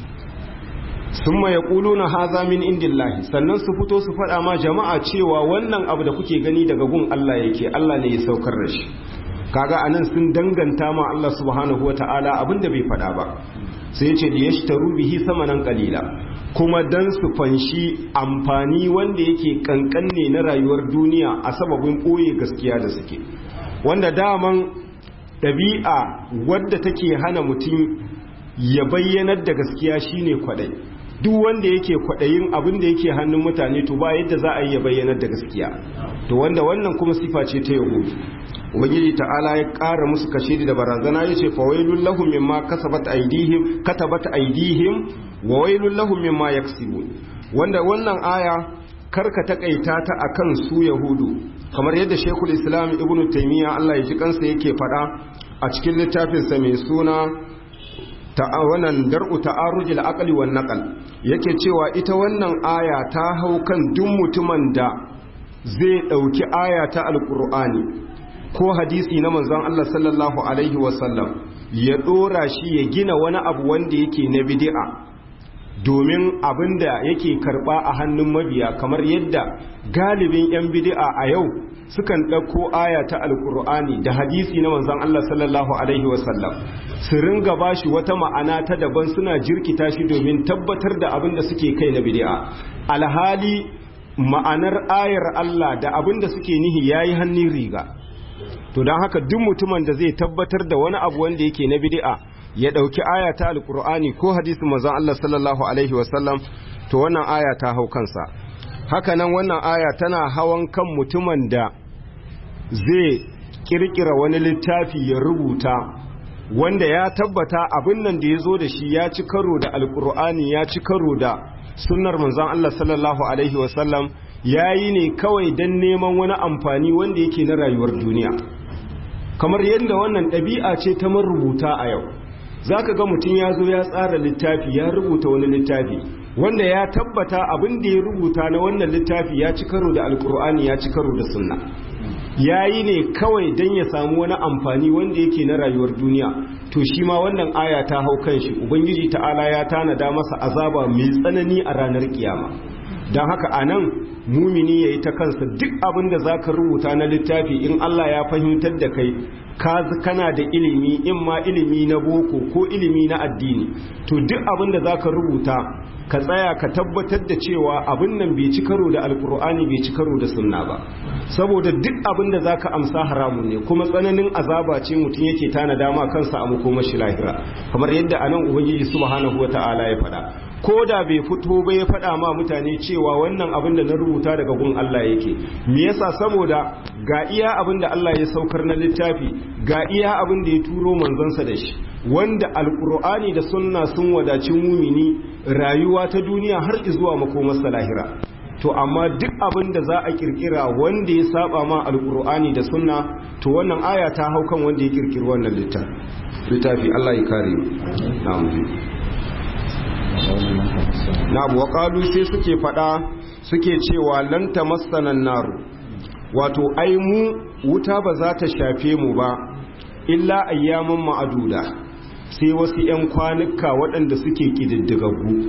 Speaker 3: Summa yaquluna hadha min indillahi, sannan su fito su faɗa ma jama'a cewa wannan abu da kuke gani daga gun Allah yake, Allah ne ya saukar da shi. Kaga anan sun danganta ma Allah subhanahu wataala abinda bai faɗa ba. Sai ce da yashtaru bihi samanan qalila, kuma dan su fanshi amfani wanda yake kankanne na rayuwar duniya a sababin koye gaskiya da suke, wanda daman ɗabi'a wadda take hana mutum ya bayyanar da gaskiya shine kwadai. Duk wanda yake kwadayin abin da yake hannun mutane to ba yadda za a yi ya bayyanar da gaskiya, to wanda wannan kuma sifa ce ta yahudu. Ubangiji ta'ala ya ƙara musu kashe da barazana ya ce fawailun lahum mimma katabat aydihim wa wailun lahum mimma yaksibun, wanda wannan aya karka takaita ta akan su yahudu, kamar yadda Sheikhul Islam Ibn Taymiyyah Allah ya ji kansa yake faɗa a cikin littafinsa mai suna wannan dar'u ta'arujil aqli wan naqal, yake cewa ita wannan aya ta hau kan duk mutumin da zai dauki aya ta alqur'ani ko hadisi na manzon Allah sallallahu alaihi wasallam ya dora shi ya gina wani abu wanda yake na bid'a, domin abinda yake karba a hannun mabiya, kamar yadda galibin yan bid'a a yau sukan ɗauko aya ta alkur'ani da hadisi na manzon Allah sallallahu alaihi wasallam su ringa bashi wata ma'ana ta daban, suna jirkita shi domin tabbatar da abin da suke kai na bid'a, alhali ma'anar ayar Allah da abin da suke nihi yayi hannun riga. To don haka duk mutumin da zai tabbatar da wani abu wanda yake na bid'a ya dauki aya ta alkur'ani ko hadisin manzon Allah sallallahu alaihi wasallam, to wannan aya ta hau kansa. Haka nan wannan aya tana hawan kan mutumin da zai kirkira wani littafi ya rubuta wanda ya tabbata abin nan da ya zo da shi ya ci karo da alkur'ani, ya ci karo da sunnar manzon Allah sallallahu alaihi wasallam, yayi ne kawai dan neman wani amfani wanda yake na rayuwar duniya. Kamar yadda wannan ɗabi'a ce ta marubuta a yau, zaka ga mutum ya zo ya tsara littafi, ya rubuta wani littafi wanda ya tabbata abin da ya rubuta na wannan littafi ya ci karo da alkur'ani, ya ci karo da sunna, yayi ne kawai dan ya samu wani amfani wanda yake na rayuwar duniya. To shi ma wannan aya ta hau kanshi, ubangiji ta'ala ya tanada masa azaba mai tsanani a ranar kiyama. don haka anan mumini yayi ta kansa duk abin da zaka rubuta na littafi in Allah ya fahimtar da kai kana da ilimi, in ma ilimi na boko ko ilimi na addini, to duk abin da zaka rubuta ka tsaya ka tabbatar da cewa abin nan bai ci karo da alkur'ani, bai ci karo da sunna ba, saboda duk abin da zaka amsa haramun ne, kuma tsananin azaba ce mutum yake tana dama kansa a makomashi lahira, kamar yadda anan ubangiji subhanahu wata'ala ya faɗa. Ko da bai fito ba ya faɗa ma mutane cewa wannan abin da na rubuta daga gun Allah yake, me yasa? Saboda ga iya abin da Allah ya saukar na littafi, ga iya abin da ya turo manzansa da shi, wanda alkur'ani da sunna sun wadaci mumini rayuwa ta duniya har zuwa makomarsa lahira. To amma duk abin da za a kirkira wanda ya saba ma alkur'ani da sunna, to wannan aya ta hau kan wanda ya kirkiri wannan littafi. Allah ya kare mu. na waƙalu sai suke faɗa suke cewa lan tamassana naru, wato ai mu wuta ba za ta shafe mu ba illa ayyaman ma'aduda sai wasu 'yan kwanuka waɗanda suke ƙididdigaggu.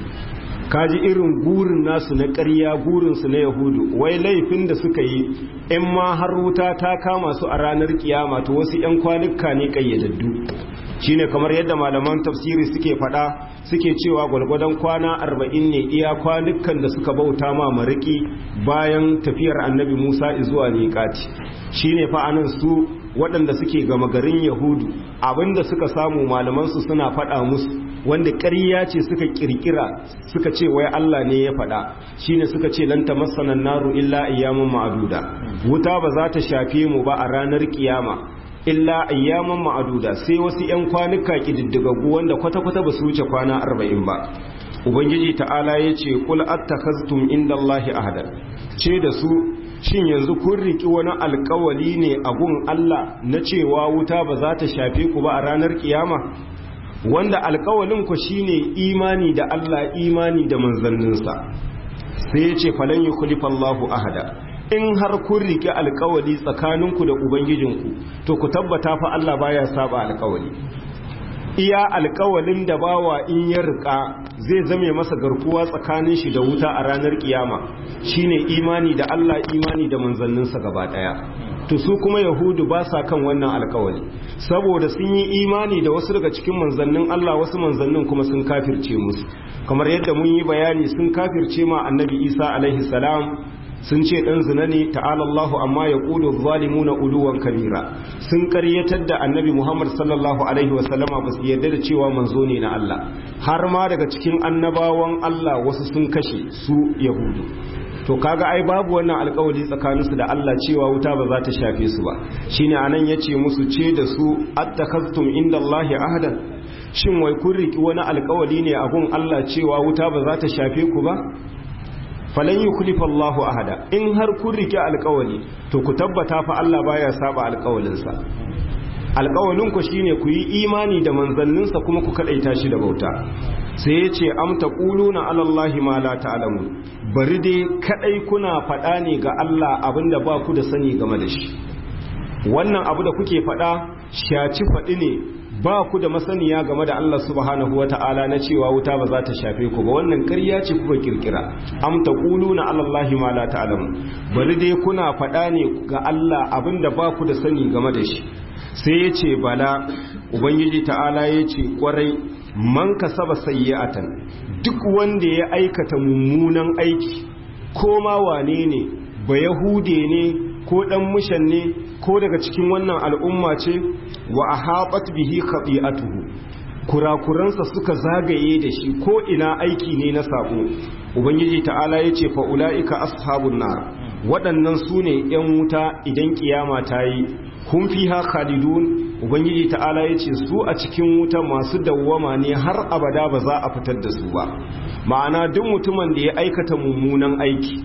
Speaker 3: kaji irin gurin nasu na ƙarya, gurinsu na yahudu, wai laifin da suka yi in ma har wuta ta kama su a ranar kiyama to wasu 'yan kwanuka ne ƙayyadaddu. shine kamar yadda malaman tafsiri suke faɗa, suke cewa gwalgwadon kwana 40 ne iya kwanukan da suka bauta ma mariki bayan tafiyar annabi Musa zuwa miƙati. shine fa anan su waɗanda suke gama garin yahudu abinda suka samu malamansu suna faɗa musu wanda ƙarya ce suka kirkira, suka ce wai Allah ne ya faɗa. shine suka ce lan tamassana naru illa ayyaman ma'aduda, wuta ba za ta shafe mu ba a ranar kiyama illa ayyaman ma'aduda sai wasu 'yan kwanuka kididdigaggu wanda kwata-kwata ba su wuce kwana 40 ba. ubangiji ta'ala ya ce kul attakhaztum indallahi ahada, ce da su shin yanzu kun riki wani alkawali ne a gun Allah na cewa wuta ba za ta shafe ku ba a ranar kiyama, wanda alkawalin ku shine imani da Allah, imani da manzanninsa. sai ya ce falan yukhlifallahu ahada, in har kun rike alkawali tsakaninku da ubangijinku to ku tabbata fa Allah baya saba alkawali. iya alkawalin da bawa in ya rika zai zame masa garkuwa tsakanin shi da wuta a ranar kiyama shine imani da Allah, imani da manzanninsa gaba daya. to su kuma yahudu ba sa kan wannan alkawali saboda sun yi imani da wasu daga cikin manzannin Allah, wasu manzannin kuma sun kafirce musu. kamar yadda mun yi bayani, sun kafirce ma annabi Isa alaihi salam, sun ce dan zina ne, ta'ala Allahu amma yaqulu zalimuna uluwan kabira. sun karyatar da annabi Muhammad sallallahu alaihi wasallama, ba su yarda da cewa manzo ne na Allah. har ma daga cikin annabawan Allah wasu sun kashe su yahudu. to kaga ai babu wannan alƙawari tsakaninsu da Allah cewa wuta ba za ta shafe su ba. shine anan yace musu ce da su attakhaztum indallahi ahadan, shin wai kun riki wani alƙawari ne a gun Allah cewa wuta ba za ta shafe ku ba? falan yukhlifa Allahu ahada, in har kun rike alƙawari to ku tabbata fa Allah baya saba alƙawalinsa. alƙawalin ku shine ku yi imani da manzanninsa kuma ku kadaita shi da bauta. sai yace am taquluna ala Allahi ma la ta'lamun, bari dai kadai kuna faɗa ne ga Allah abinda ba ku da sani game da shi. wannan abu da kuke faɗa shaci faɗi ne, ba ku da masaniya game da Allah subhanahu wa ta'ala na cewa wuta ba za ta shafe ku ba. wannan ƙarya ce kuka kirkira. am taquluna ala Allahi ma la ta'lamun, bari dai kuna faɗa ne ga Allah abinda ba ku da sani game da shi. sai yace bala, ubangiji ta'ala yace kwarai, man kasaba sayyi'atan, duk wanda ya aikata mummunan aiki, ko ma wane ne, ba yahude ne ko dan mushan ne ko daga cikin wannan al'umma ce, wa ahabat bihi khati'atuhu, kurakuransa suka zagaye da shi ko ina aiki ne na sako. ubangiji ta'ala yace fa ulaika ashabun nar, waɗannan sune yan wuta idan kiyama ta yi. hum fiha khalidun, ubangiji ta'ala yace su a cikin wuta masu dawwama ne har abada, ba za a fitar da su ba. ma'ana duk mutumin da ya aikata mummunan aiki,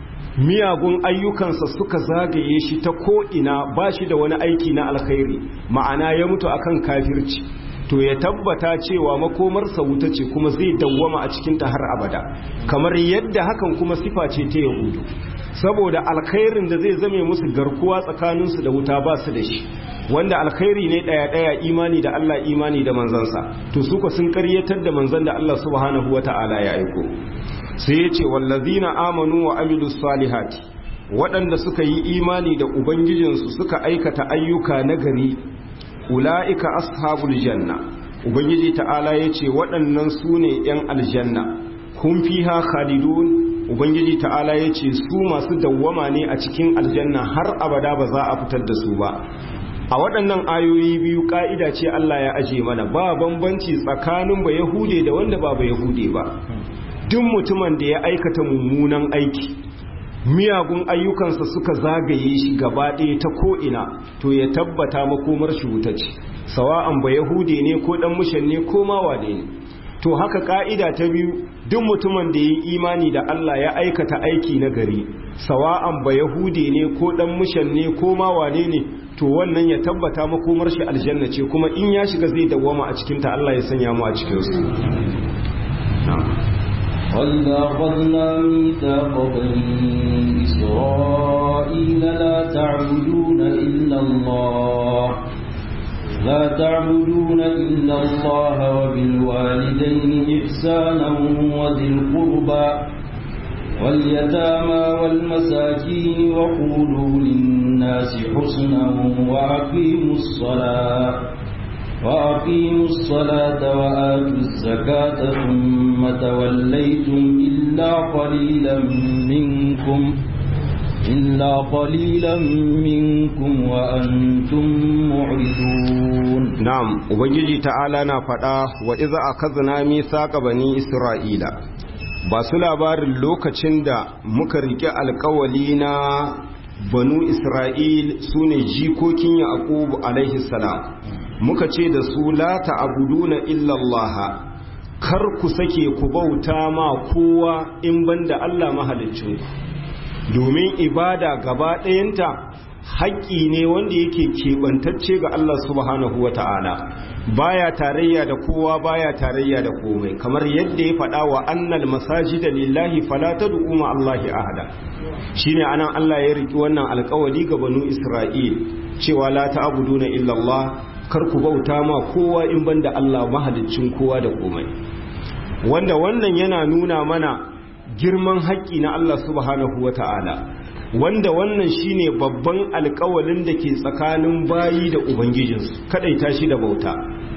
Speaker 3: miyagun ayyukansa suka zagaye shi ta ko'ina, ba shi da wani aiki na alkhairi, ma'ana ya mutu akan kafirci, to ya tabbata cewa makomarsa wuta ce kuma zai dawwama a cikinta har abada. kamar yadda hakan kuma sifa ce ta yahudu, saboda alkhairin da zai zame musu garkuwa tsakaninsu da wuta ba su da shi, wanda alkhairi ne ɗaya imani da Allah, imani da manzansa. to su sun karyatar da manzan da Allah subhanahu wata'ala ya aiko. sai ya ce wallazina amanu wa amilus salihati, waɗanda suka yi imani da ubangijinsu suka aikata ayyuka nagari, ula'ika ashabul janna, ubangiji ta'ala ya ce waɗannan su ne 'yan aljanna, hum fiha khalidun, ubangiji ta'ala ya ce su masu dawwama ne a cikin aljanna har abada, ba za a fitar da su ba. a waɗannan ayoyi biyu ƙa'ida ce Allah ya aje mana, ba bambanci tsakanin ba yahude da wanda ba yahude ba. duk mutumin da ya aikata mummunan aiki, miyagun ayyukansa suka zagaye shi gaba ɗaya ta ko'ina, to ya tabbata makomar shi wuta ce, sawa'an ba yahude ne ko ɗan mushan ne ko mawane ne. to haka ka'ida ta biyu, duk mutumin da ya yi imani da Allah ya aikata aiki na gari, sawa'an ba yahude ne ko ɗan mushan ne ko mawane ne, to wannan ya tabbata makomar shi aljanna ce, kuma in ya shiga zai dawwama a cikinta. Allah ya sanya mu a cikinsu.
Speaker 1: وإذا أخذنا ميثاق بني إسرائيل لا تعبدون إلا الله وبالوالدين إحسانا وذي القربى واليتامى والمساكين وقولوا للناس حسنا وأقيموا الصلاة وآتوا الزكاة ثم توليتم إلا قليلا منكم وأنتم معرضون.
Speaker 3: نعم وبنجي تعالى نفدا وإذا أخذنا ميثاق بني إسرائيل ba su labarin lokacin da muka rike alkawali na banu Isra'il su ne jikokin Yaqubu alaihi salam muka ce da su la ta'buduna illa Allah kar ku sake ku bauta ma kowa in banda Allah mahaliccin domin ibada gaba ɗayanta haƙƙi ne wanda yake keɓantacce ga Allah subhanahu wata'ala baya tarayya da kowa baya tarayya da komai kamar yadda ya faɗa wa annal masajida lillahi fala tad'u ma Allahi ahada shine anan Allah ya riki wannan alƙawari ga banu Isra'il cewa la ta'buduna illa Allah kar ku bauta ma kowa in banda Allah mahaliccin kowa da komai wanda wannan yana nuna mana girman haƙƙi na Allah subhanahu wata'ala wanda wannan shine babban alƙawalin da ke tsakanin bayi da ubangijinsu kadaita shi da bauta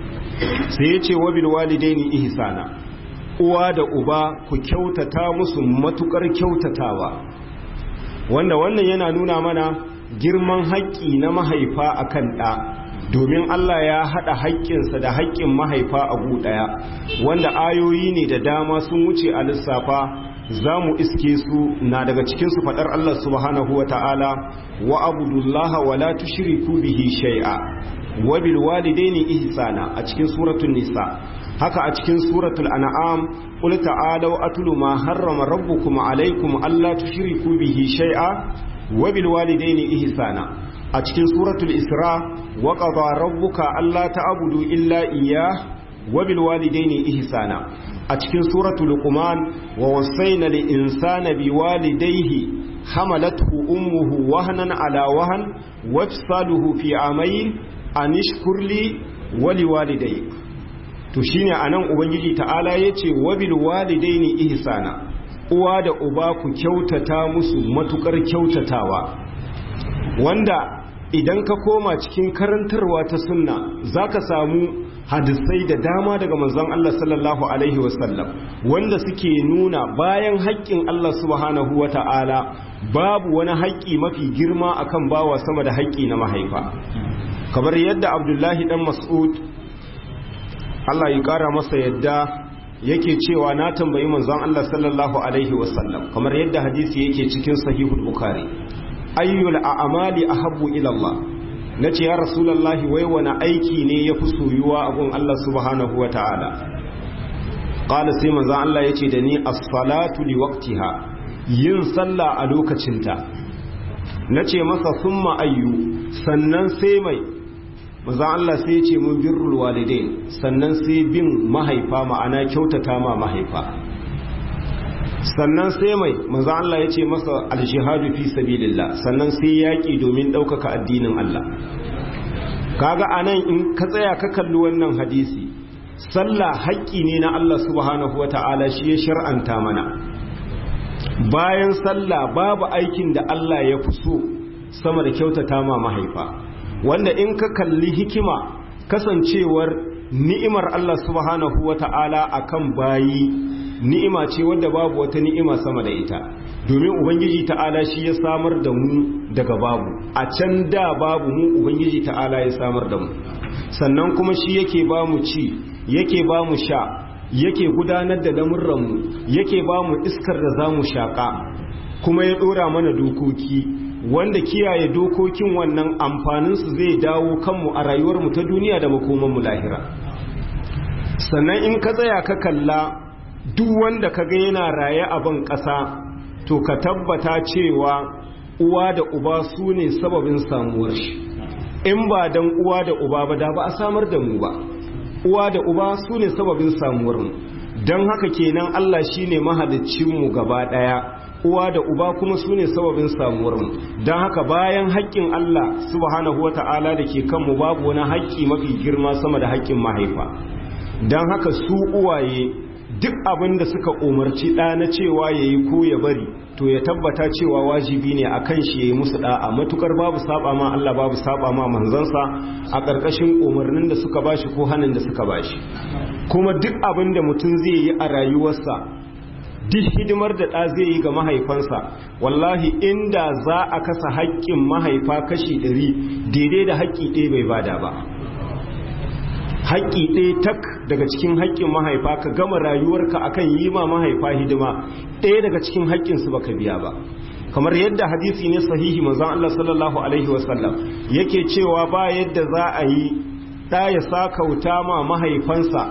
Speaker 3: sai ya ce wabil walidaini ihsana uwa da uba ku kyautata musu matukar kyautatawa wanda wannan yana nuna mana girman haƙƙi na mahaifa akan ɗa domin Allah ya haɗa haƙƙinsa da haƙƙin mahaifa a gu ɗaya wanda ayoyi ne da dama sun wuce a lissafa za mu iske su na daga cikinsu faɗar Allah subhanahu wa ta'ala wa abudullaha wa la tushriku bihi shay'a wa bil walidaini ihsana a cikin suratul nisa haka a cikin suratul an'am qul ta'alu atlu ma harrama rabbukum alaykum alla tushriku bihi shay'a wa bil walidaini ihsana a cikin suratul isra wa qada rabbuka alla ta'budu illa iyyah wa bil walidaini ihsana a cikin suratul luqman wa wasayna lil insana biwalidayhi hamalathu ummuhu wahnan ala wahn wa fisaluhu fi amayn anishkur li wa liwalidayk to shine anan ubangiji ta'ala yace wa bil walidaini ihsana uwa da uba ku kyautata musu matukar kyautatawa wanda idan ka koma cikin karantarwa ta sunna zaka samu hadisai da dama daga manzon Allah sallallahu alaihi wasallam wanda suke nuna bayan haƙƙin Allah subhanahu wata'ala babu wani haƙƙi mafi girma akan bawa sama da haƙƙi na mahaifa kamar yadda Abdullahi dan Mas'ud Allah ya ƙara masa yadda yake cewa na tambayi manzon Allah sallallahu alaihi wasallam kamar yadda hadisi yake cikin sahihul bukhari ayyul a'mali ahabbu ila Allah na ce ya rasulallahi wai wani aiki ne ya fi soyuwa a gun Allah subhanahu wa ta'ala ƙala sai manzan Allah ya ce da ni as-salatu li waqtiha yin sallah a lokacinta na ce masa summa ayyu sannan sai mai manzan Allah sai ya ce mun birrul walidain sannan sai bin mahaifa ma'ana kyautata ma mahaifa sannan sai mai manzo Allah ya ce masa aljihadu fi sabilillah sannan sai yaki domin ɗaukaka addinin Allah kaga anan in ka tsaya ka kalli wannan hadisi sallah haƙƙi ne na Allah subhanahu wata'ala shi ya shar'anta mana bayan sallah babu aikin da Allah ya fi so sama da kyautata ma mahaifa wanda in ka kalli hikima kasancewar ni'imar Allah subhanahu wata'ala akan bayi ni'ima ce wadda babu wata ni'ima sama da ita domin ubangiji ta'ala shi ya samar da mu daga babu a can da babu mu ubangiji ta'ala ya samar da mu sannan kuma shi yake ba mu ci yake ba mu sha yake gudanar da lamurranmu yake ba mu iskar da za mu shaƙa kuma ya ɗora mana dokoki wanda kiyaye dokokin wannan amfaninsu zai dawo kanmu a rayuwarmu ta duniya da makomanmu lahira sannan in ka tsaya ka kalla duk wanda ka ga yana raye a ban ƙasa to ka tabbata cewa uwa da uba su ne sababin samuwar shi in ba dan uwa da uba ba da ba a samar da mu ba uwa da uba su ne sababin samuwar mu don haka kenan Allah shine mahaliccinmu gaba ɗaya, uwa da uba kuma su ne sababin samuwarmu. Don haka bayan haƙƙin Allah subhanahu wa ta'ala da ke kanmu babu wani haƙƙi mafi girma sama da haƙƙin mahaifa. Don haka su uwaye duk abin da suka umarci ɗa na cewa ya yi ko ya bari, to ya tabbata cewa wajibi ne a kan shi ya yi musu ɗa'a, matukar babu saba ma Allah babu saba ma manzansa a ƙarƙashin umarnin da suka bashi ko hannun da suka bashi. Kuma duk abin da mutum zai yi a rayuwarsa, duk hidimar da ɗa zai yi ga mahaifansa, wallahi inda za a kasa haƙƙin mahaifa kashi 100 daidai da haƙƙi ɗaya bai bada ba. haƙƙi ɗaya tak daga cikin haƙƙin mahaifa ka gama rayuwarka akan yi ma mahaifa hidima, ɗaya daga cikin haƙƙinsu baka biya ba. Kamar yadda hadisi ne sahihi manzon Allah sallallahu alaihi wasallam yake cewa ba yadda za a yi ɗa ya sakauta ma mahaifansa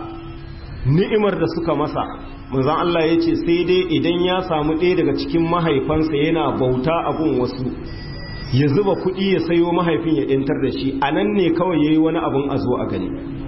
Speaker 3: ni'imar da suka masa, manzon Allah ya ce sai dai idan ya samu ɗaya daga cikin mahaifansa yana bauta abun wasu, ya zuba kuɗi ya sayo mahaifin ya ‘yantar da shi, a nan ne kawai ya yi wani abun a zo a gani.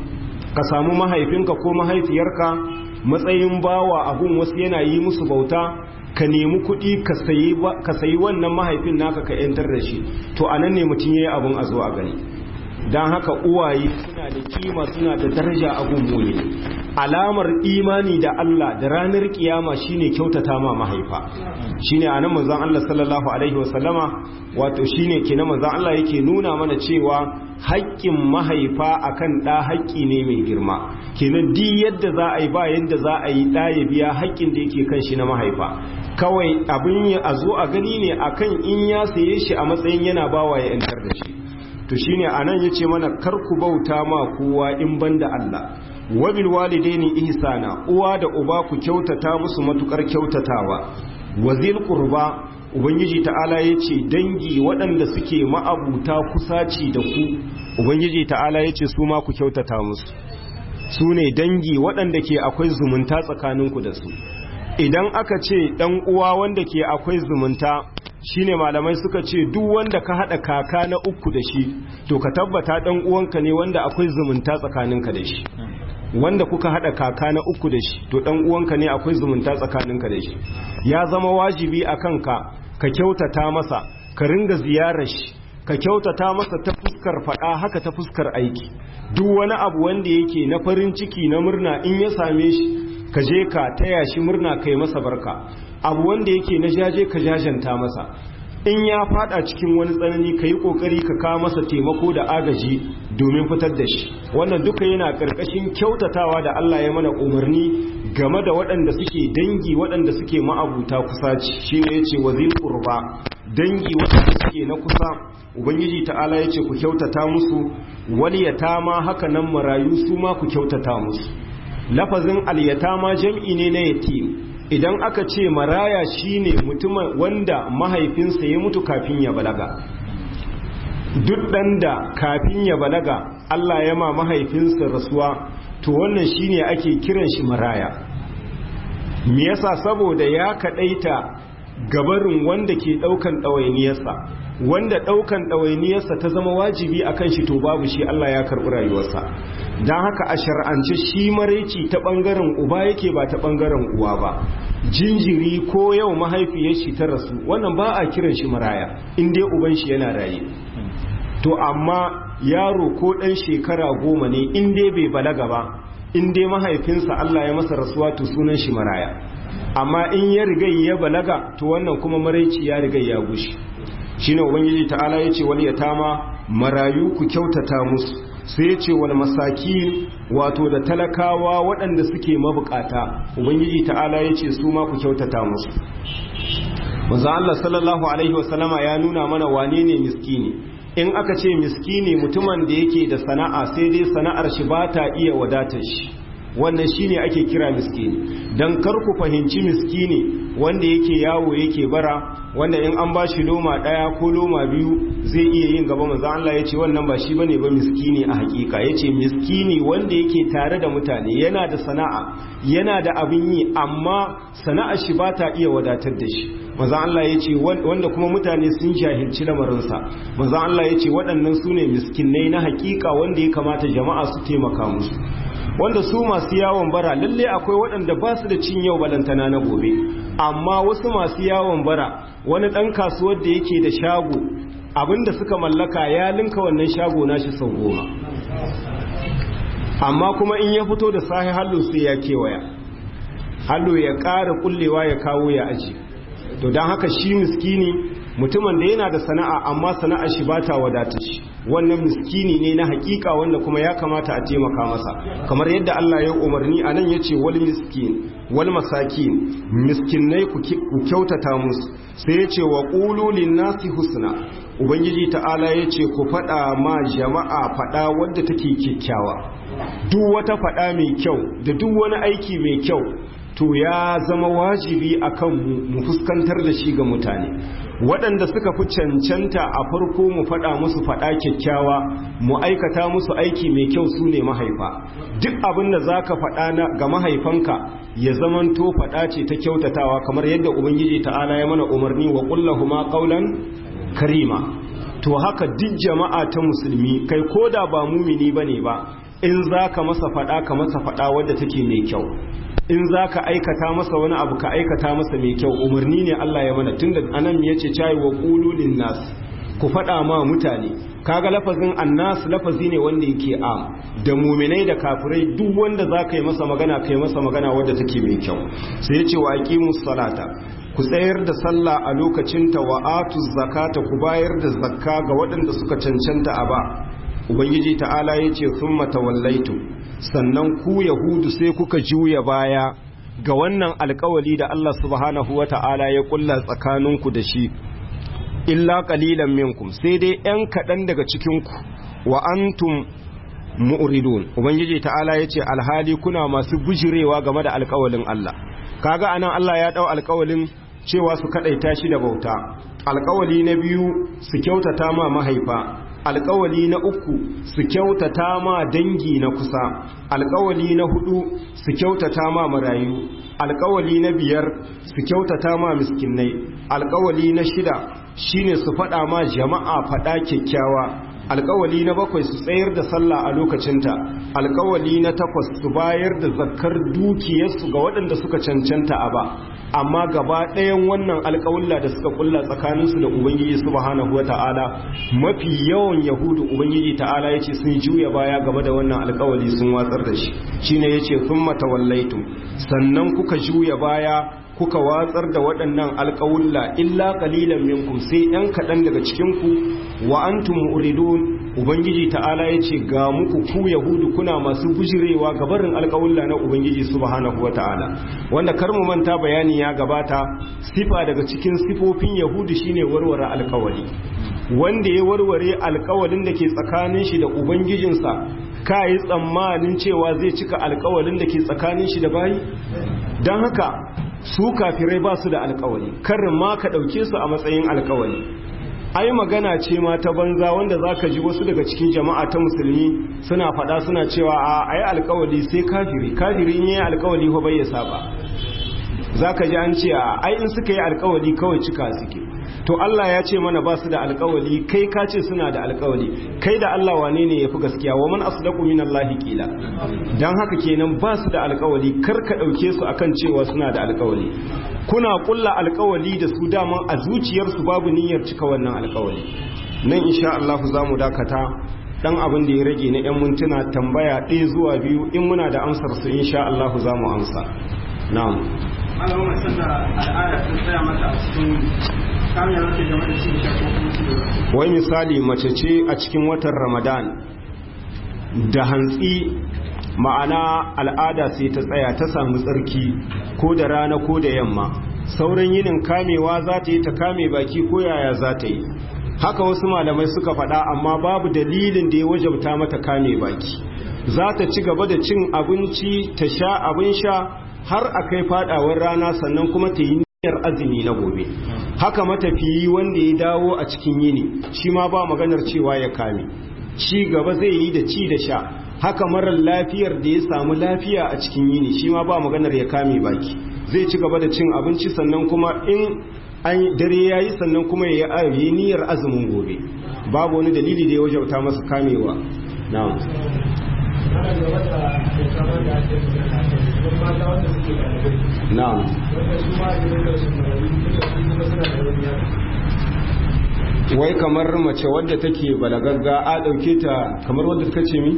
Speaker 3: Ka samu mahaifinka ko mahaifiyarka matsayin bawa abun wasu yana yi musu bauta, ka nemi kuɗi ka sayi wannan mahaifin naka ka ‘yantar da shi, to a nan ne mutum ya yi abun a zo a gani. Don haka uwaye suna da kima suna da daraja a gunmuni. Alamar imani da Allah da ranar kiyama shine kyautata ma mahaifa. Shine anan manzon Allah sallallahu alaihi wasallama wato shine kenan manzon Allah yake nuna mana cewa haƙƙin mahaifa akan ɗa haƙƙi ne mai girma. Kenan di yadda za a yi ba yadda za a yi ɗa ya biya haƙƙin da yake kan shi na mahaifa. Kawai abin ya a zo a gani ne akan in ya saye shi a matsayin yana bawa ya ‘yantar da shi. To shine anan yace mana kar ku bauta ma kowa in banda Allah. Wabil walidaini ihsana, uwa da uba ku kyautata musu matukar kyautatawa. Wazil qurba, ubangiji ta'ala yace dangi waɗanda suke ma'abuta kusaci da ku, ubangiji ta'ala yace su ma ku kyautata musu. Su ne dangi waɗanda ke akwai zumunta tsakaninku da su. Idan aka ce dan uwa wanda ke akwai zumunta, shine malamai suka ce duk wanda ka hada kaka na uku da shi, to ka tabbata dan uwanka ne wanda akwai zumunta tsakaninka da shi. Wanda kuka hada kaka na uku da shi, to dan uwanka ne akwai zumunta tsakaninka da shi. Ya zama wajibi akan ka kyautata masa, ka ringa ziyarar shi, ka kyautata masa ta fuskar fada haka ta fuskar aiki. Duk wani abu wanda yake na farin ciki na murna in ya same shi, ka je ka taya shi murna kai masa barka. Abu wanda yake na jaje ka jajanta masa. In ya fada cikin wani tsanani ka yi kokari ka kawo masa taimako da agaji domin fitar da shi. Wannan duka yana karkashin kyautatawa da Allah ya mana umarni game da waɗanda suke dangi waɗanda suke ma'abuta kusaci. Shine yace wazil qurba, dangi waɗanda suke na kusa, ubangiji ta'ala yace ku kyautata musu. Wal yatama haka nan marayu su ma ku kyautata musu. Lafazin al yatama jam'i ne na yatim. Idan aka ce maraya shine mutum wanda mahaifinsa ya mutu kafin ya balaga. Duk ɗan da kafin ya balaga Allah ya ma mahaifinsa rasuwa, to wannan shine ake kiran shi maraya. Me yasa? Saboda ya kadaita gabarin wanda ke daukan ɗawainiyarsa, wanda daukan ɗawainiyarsa ta zama wajibi akan shi, to babu shi Allah ya karɓi rayuwarsa. Don haka a shar'ance shi maraici ta ɓangaren uba yake ba ta ɓangaren uwa ba. Jinjiri ko yau mahaifiyar shi ta rasu, wannan ba a kiran shi maraya in dai uban shi yana raye. To amma yaro ko ɗan shekara 10 ne in dai bai balaga ba, in dai mahaifinsa Allah ya masa rasuwa, to sunan shi maraya. Amma in ya riga ya balaga, to wannan kuma maraici ya riga ya gushi. Shine ubangiji ta'ala yace wal yatama, marayu ku kyautata musu. Sai yace wal masaki, wato da talakawa waɗanda suke mabukata, ubangiji ta'ala yace su ma ku kyautata musu. Manzo Allah sallallahu alaihi wasallama ya nuna mana wane ne miskini. In aka ce miskini mutumin da yake da sana'a sai dai sana'ar shi ba ta iya wadatar shi, wannan shine ake kira miskini. Dan kar ku fahimci miskini wanda yake yawo yake bara, wanda in an bashi loma daya ko loma biyu zai iya yin gaba. Manzo Allah yace wannan ba shi bane ba miskini a hakika. Yace miskini wanda yake tare da mutane, yana da sana'a, yana da abin yi, amma sana'ar shi ba ta iya wadatar da shi. Manzo Allah yace wanda kuma mutane sun jahilci lamarinsa. Manzo Allah yace waɗannan sune miskinai na hakika wanda ya kamata jama'a su taimaka musu. Wanda su masu masu yawon bara lalle akwai waɗanda ba su da cin yau balantana na gobe, amma wasu masu yawon bara wani ɗan kasuwar da yake da shago abinda suka mallaka ya linka wannan shago nashi sau 10, amma kuma in ya fito da sahi hallo sai ya kewaya, hallo ya ƙara kullewa ya kawo ya aji. To don haka shi miskini mutumin da yana da sana'a amma sana'ar shi ba ta wadata shi, wannan miskini ne na hakika wanda kuma ya kamata a taimaka masa, kamar yadda Allah ya umarni a nan ya ce wal miskin wal masakin, miskinai ku kyautata musu, sai ya ce wa qulu lin-nasi husna. Ubangiji ta'ala ya ce ku faɗa ma jama'a faɗa wadda take kyakkyawa, duk wata faɗa mai kyau da duk wani aiki mai kyau to ya zama wajibi akan mu fuskantar da shi ga mutane. Waɗanda suka fi cancanta a farko mu faɗa musu faɗa kyakkyawa, mu aikata musu aiki mai kyau su ne mahaifa. Duk abin da za ka faɗa ga mahaifanka ya zamanto faɗa ce ta kyautatawa, kamar yadda Ubangiji ta'ala ya mana umarni wa kullahuma qawlan karima. To haka duk jama'a ta musulmi, kai ko da ba mumini bane ba, in za ka masa faɗa ka masa faɗa wadda take mai kyau, in za ka aikata masa wani abu ka aikata masa mai kyau. Umarni ne Allah ya mana, tunda anan ya ce cayi wa ƙululin nas, ku faɗa ma mutane. Kaga lafazin annas lafazi ne wanda yake am, da muminai da kafirai duk wanda za ka yi masa magana ka yi masa magana wadda take mai kyau. Sai ya ce wa aqimus salata, ku tsayar da sallah a lokacinta, wa atuz zakata, ku bayar da zakka ga waɗanda suka cancanta a ba. Ubangiji ta'ala ya ce thumma tawallaitu, sannan ku yahudu sai kuka juya baya ga wannan alkawali da Allah subhanahu wa ta'ala ya kulla tsakaninku da shi, illa qalilan minkum, sai dai ‘yan kaɗan daga cikinku, wa antum mu'ridun. Ubangiji ta'ala ya ce alhali kuna masu bujirewa game da alkawalin Allah. Kaga anan Allah ya ɗau alkawalin cewa su kaɗaita shi da bauta, alkawali na biyu su kyautata ma mahaifa, alkawali na uku su kyautata ma dangi na kusa, alkawali na hudu su kyautata ma marayu, alkawali na biyar su kyautata ma miskinai, alkawali na shida shine su faɗa ma jama'a faɗa kyakkyawa, alkawali na bakwai su tsayar da sallah a lokacinta, alkawali na takwas su bayar da zakkar dukiyarsu ga waɗanda suka cancanta a ba. Amma gaba ɗayan wannan alƙawulla da suka kulla tsakaninsu da Ubangiji subhanahu wa ta'ala, mafi yawan Yahudu Ubangiji ta'ala ya ce sun juya baya game da wannan alƙawali sun watsar da shi. Shi ne ya ce sun matawallaitu, sannan kuka juya baya kuka watsar da waɗannan alƙawulla illa qalilan minkum, sai ɗan kaɗan daga cikinku, wa antum mu'ridun. Ubangiji ta'ala ya ce ga muku ku Yahudu kuna masu bujirewa ga barin alƙawulla na Ubangiji subhanahu wa ta'ala, wanda kar mu manta bayani ya gabata, sifa daga cikin sifofin Yahudu shine warware alƙawali. Wanda ya warware alƙawalin da ke tsakanin shi da Ubangijinsa, ka yi tsammanin cewa zai cika alƙawalin da ke tsakanin shi da bayi? Don haka su kafirai ba su da alƙawali, kar ma ka ɗauke su a matsayin alƙawali. Ai magana ce ma ta banza wanda zaka ji wasu daga cikin jama'a ta musulmi suna faɗa suna cewa a ai alƙawali sai kafiri in yayi alƙawali fa bai saba. Zaka ji an ce a ai in suka yi alƙawali kawai cika suke. To Allah ya ce mana ba su da alƙawali, kai ka ce suna da alƙawali, kai da Allah wane ne yafi gaskiya? Wa man asdaqu minallahi qila. Dan haka kenan ba su da alƙawali, kar ka dauke su akan cewa suna da alƙawali. Kuna kulla alƙawali da su daman a zuciyarsu babu niyyar cika wannan alƙawali. Nan insha Allah za mu dakata, dan abin da ya rage na 'yan mintuna, tambaya 1 zuwa 2 in muna da amsar su insha Allah za mu amsa. Na'am.
Speaker 4: Allahumma salli al'ada ta tsaya mata a cikin kamar yake game da shi ko
Speaker 3: wai misali mace ce a cikin watan Ramadan da hantsi, ma'ana al'ada sai ta tsaya ta samu tsarki ko da rana ko da yamma, sauran yinin kamewa za ta yi ta kame baki ko yaya za ta yi. Haka wasu malamai suka faɗa, amma babu dalilin da ya wajabta mata kame baki. Za ta ci gaba da cin abinci, ta sha abin sha har a kai fadawar rana, sannan kuma ta yi niyyar azumi na gobe. Haka matafiyi wanda ya dawo a cikin yini, shi ma ba maganar cewa ya kame, ci gaba zai yi da ci da sha. Haka marar lafiyar da ya samu lafiya a cikin yini, shi ma ba maganar ya kame baki, zai ci gaba da cin abinci, sannan kuma in an dare yayi sannan kuma ya yi niyyar azumin gobe. Babu wani dalili da ya wajauta masa kamewa. Na'am. na'am wai kamar mace wadda take balagagga a dauke ta kamar wadda ta ce mi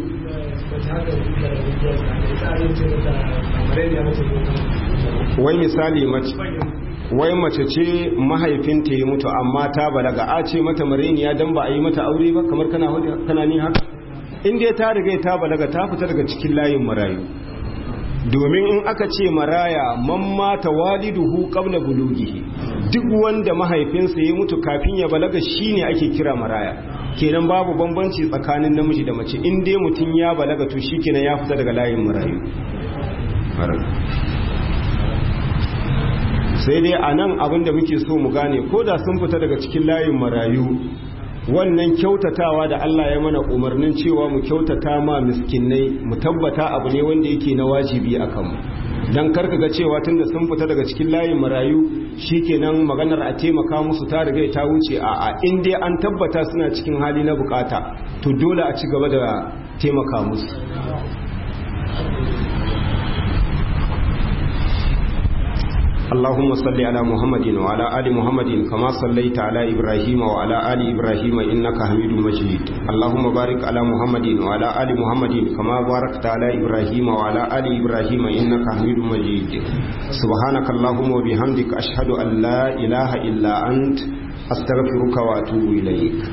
Speaker 3: wai misali mace ce mahaifinta ya mutu amma ta balaga a ce mata mareniya dan ba a yi mata aure ba kamar kana ni haka inda ta riga ta balaga ta fita daga cikin layin marayu domin in aka ce maraya man mata waliduhu qabla bulughihi duk wanda mahaifinsa ya mutu kafin ya balaga shine ake kira maraya kenan babu bambanci tsakanin namiji da mace in dai mutum ya balaga to shikenan ya fita daga layin marayu sai dai anan abinda muke so mu gane ko da sun fita daga cikin layin marayu wannan kyautatawa da Allah ya mana umarnin cewa mu kyautata ma miskinai mu tabbata abu ne wanda yake na wajibi a kanmu don karka ga cewa tunda sun fita daga cikin layin marayu shikenan maganar a taimaka musu ta riga ta wuce a in dai an tabbata suna cikin hali na bukata to dole a ci gaba da taimaka musu اللهم صل على محمد وعلى آل محمد كما صليت على إبراهيم وعلى آل إبراهيم إنك حميد مجيد اللهم بارك على محمد وعلى آل محمد كما باركت على إبراهيم وعلى آل إبراهيم إنك حميد مجيد سبحانك اللهم وبحمدك أشهد أن لا إله إلا أنت أستغفرك وأتوب إليك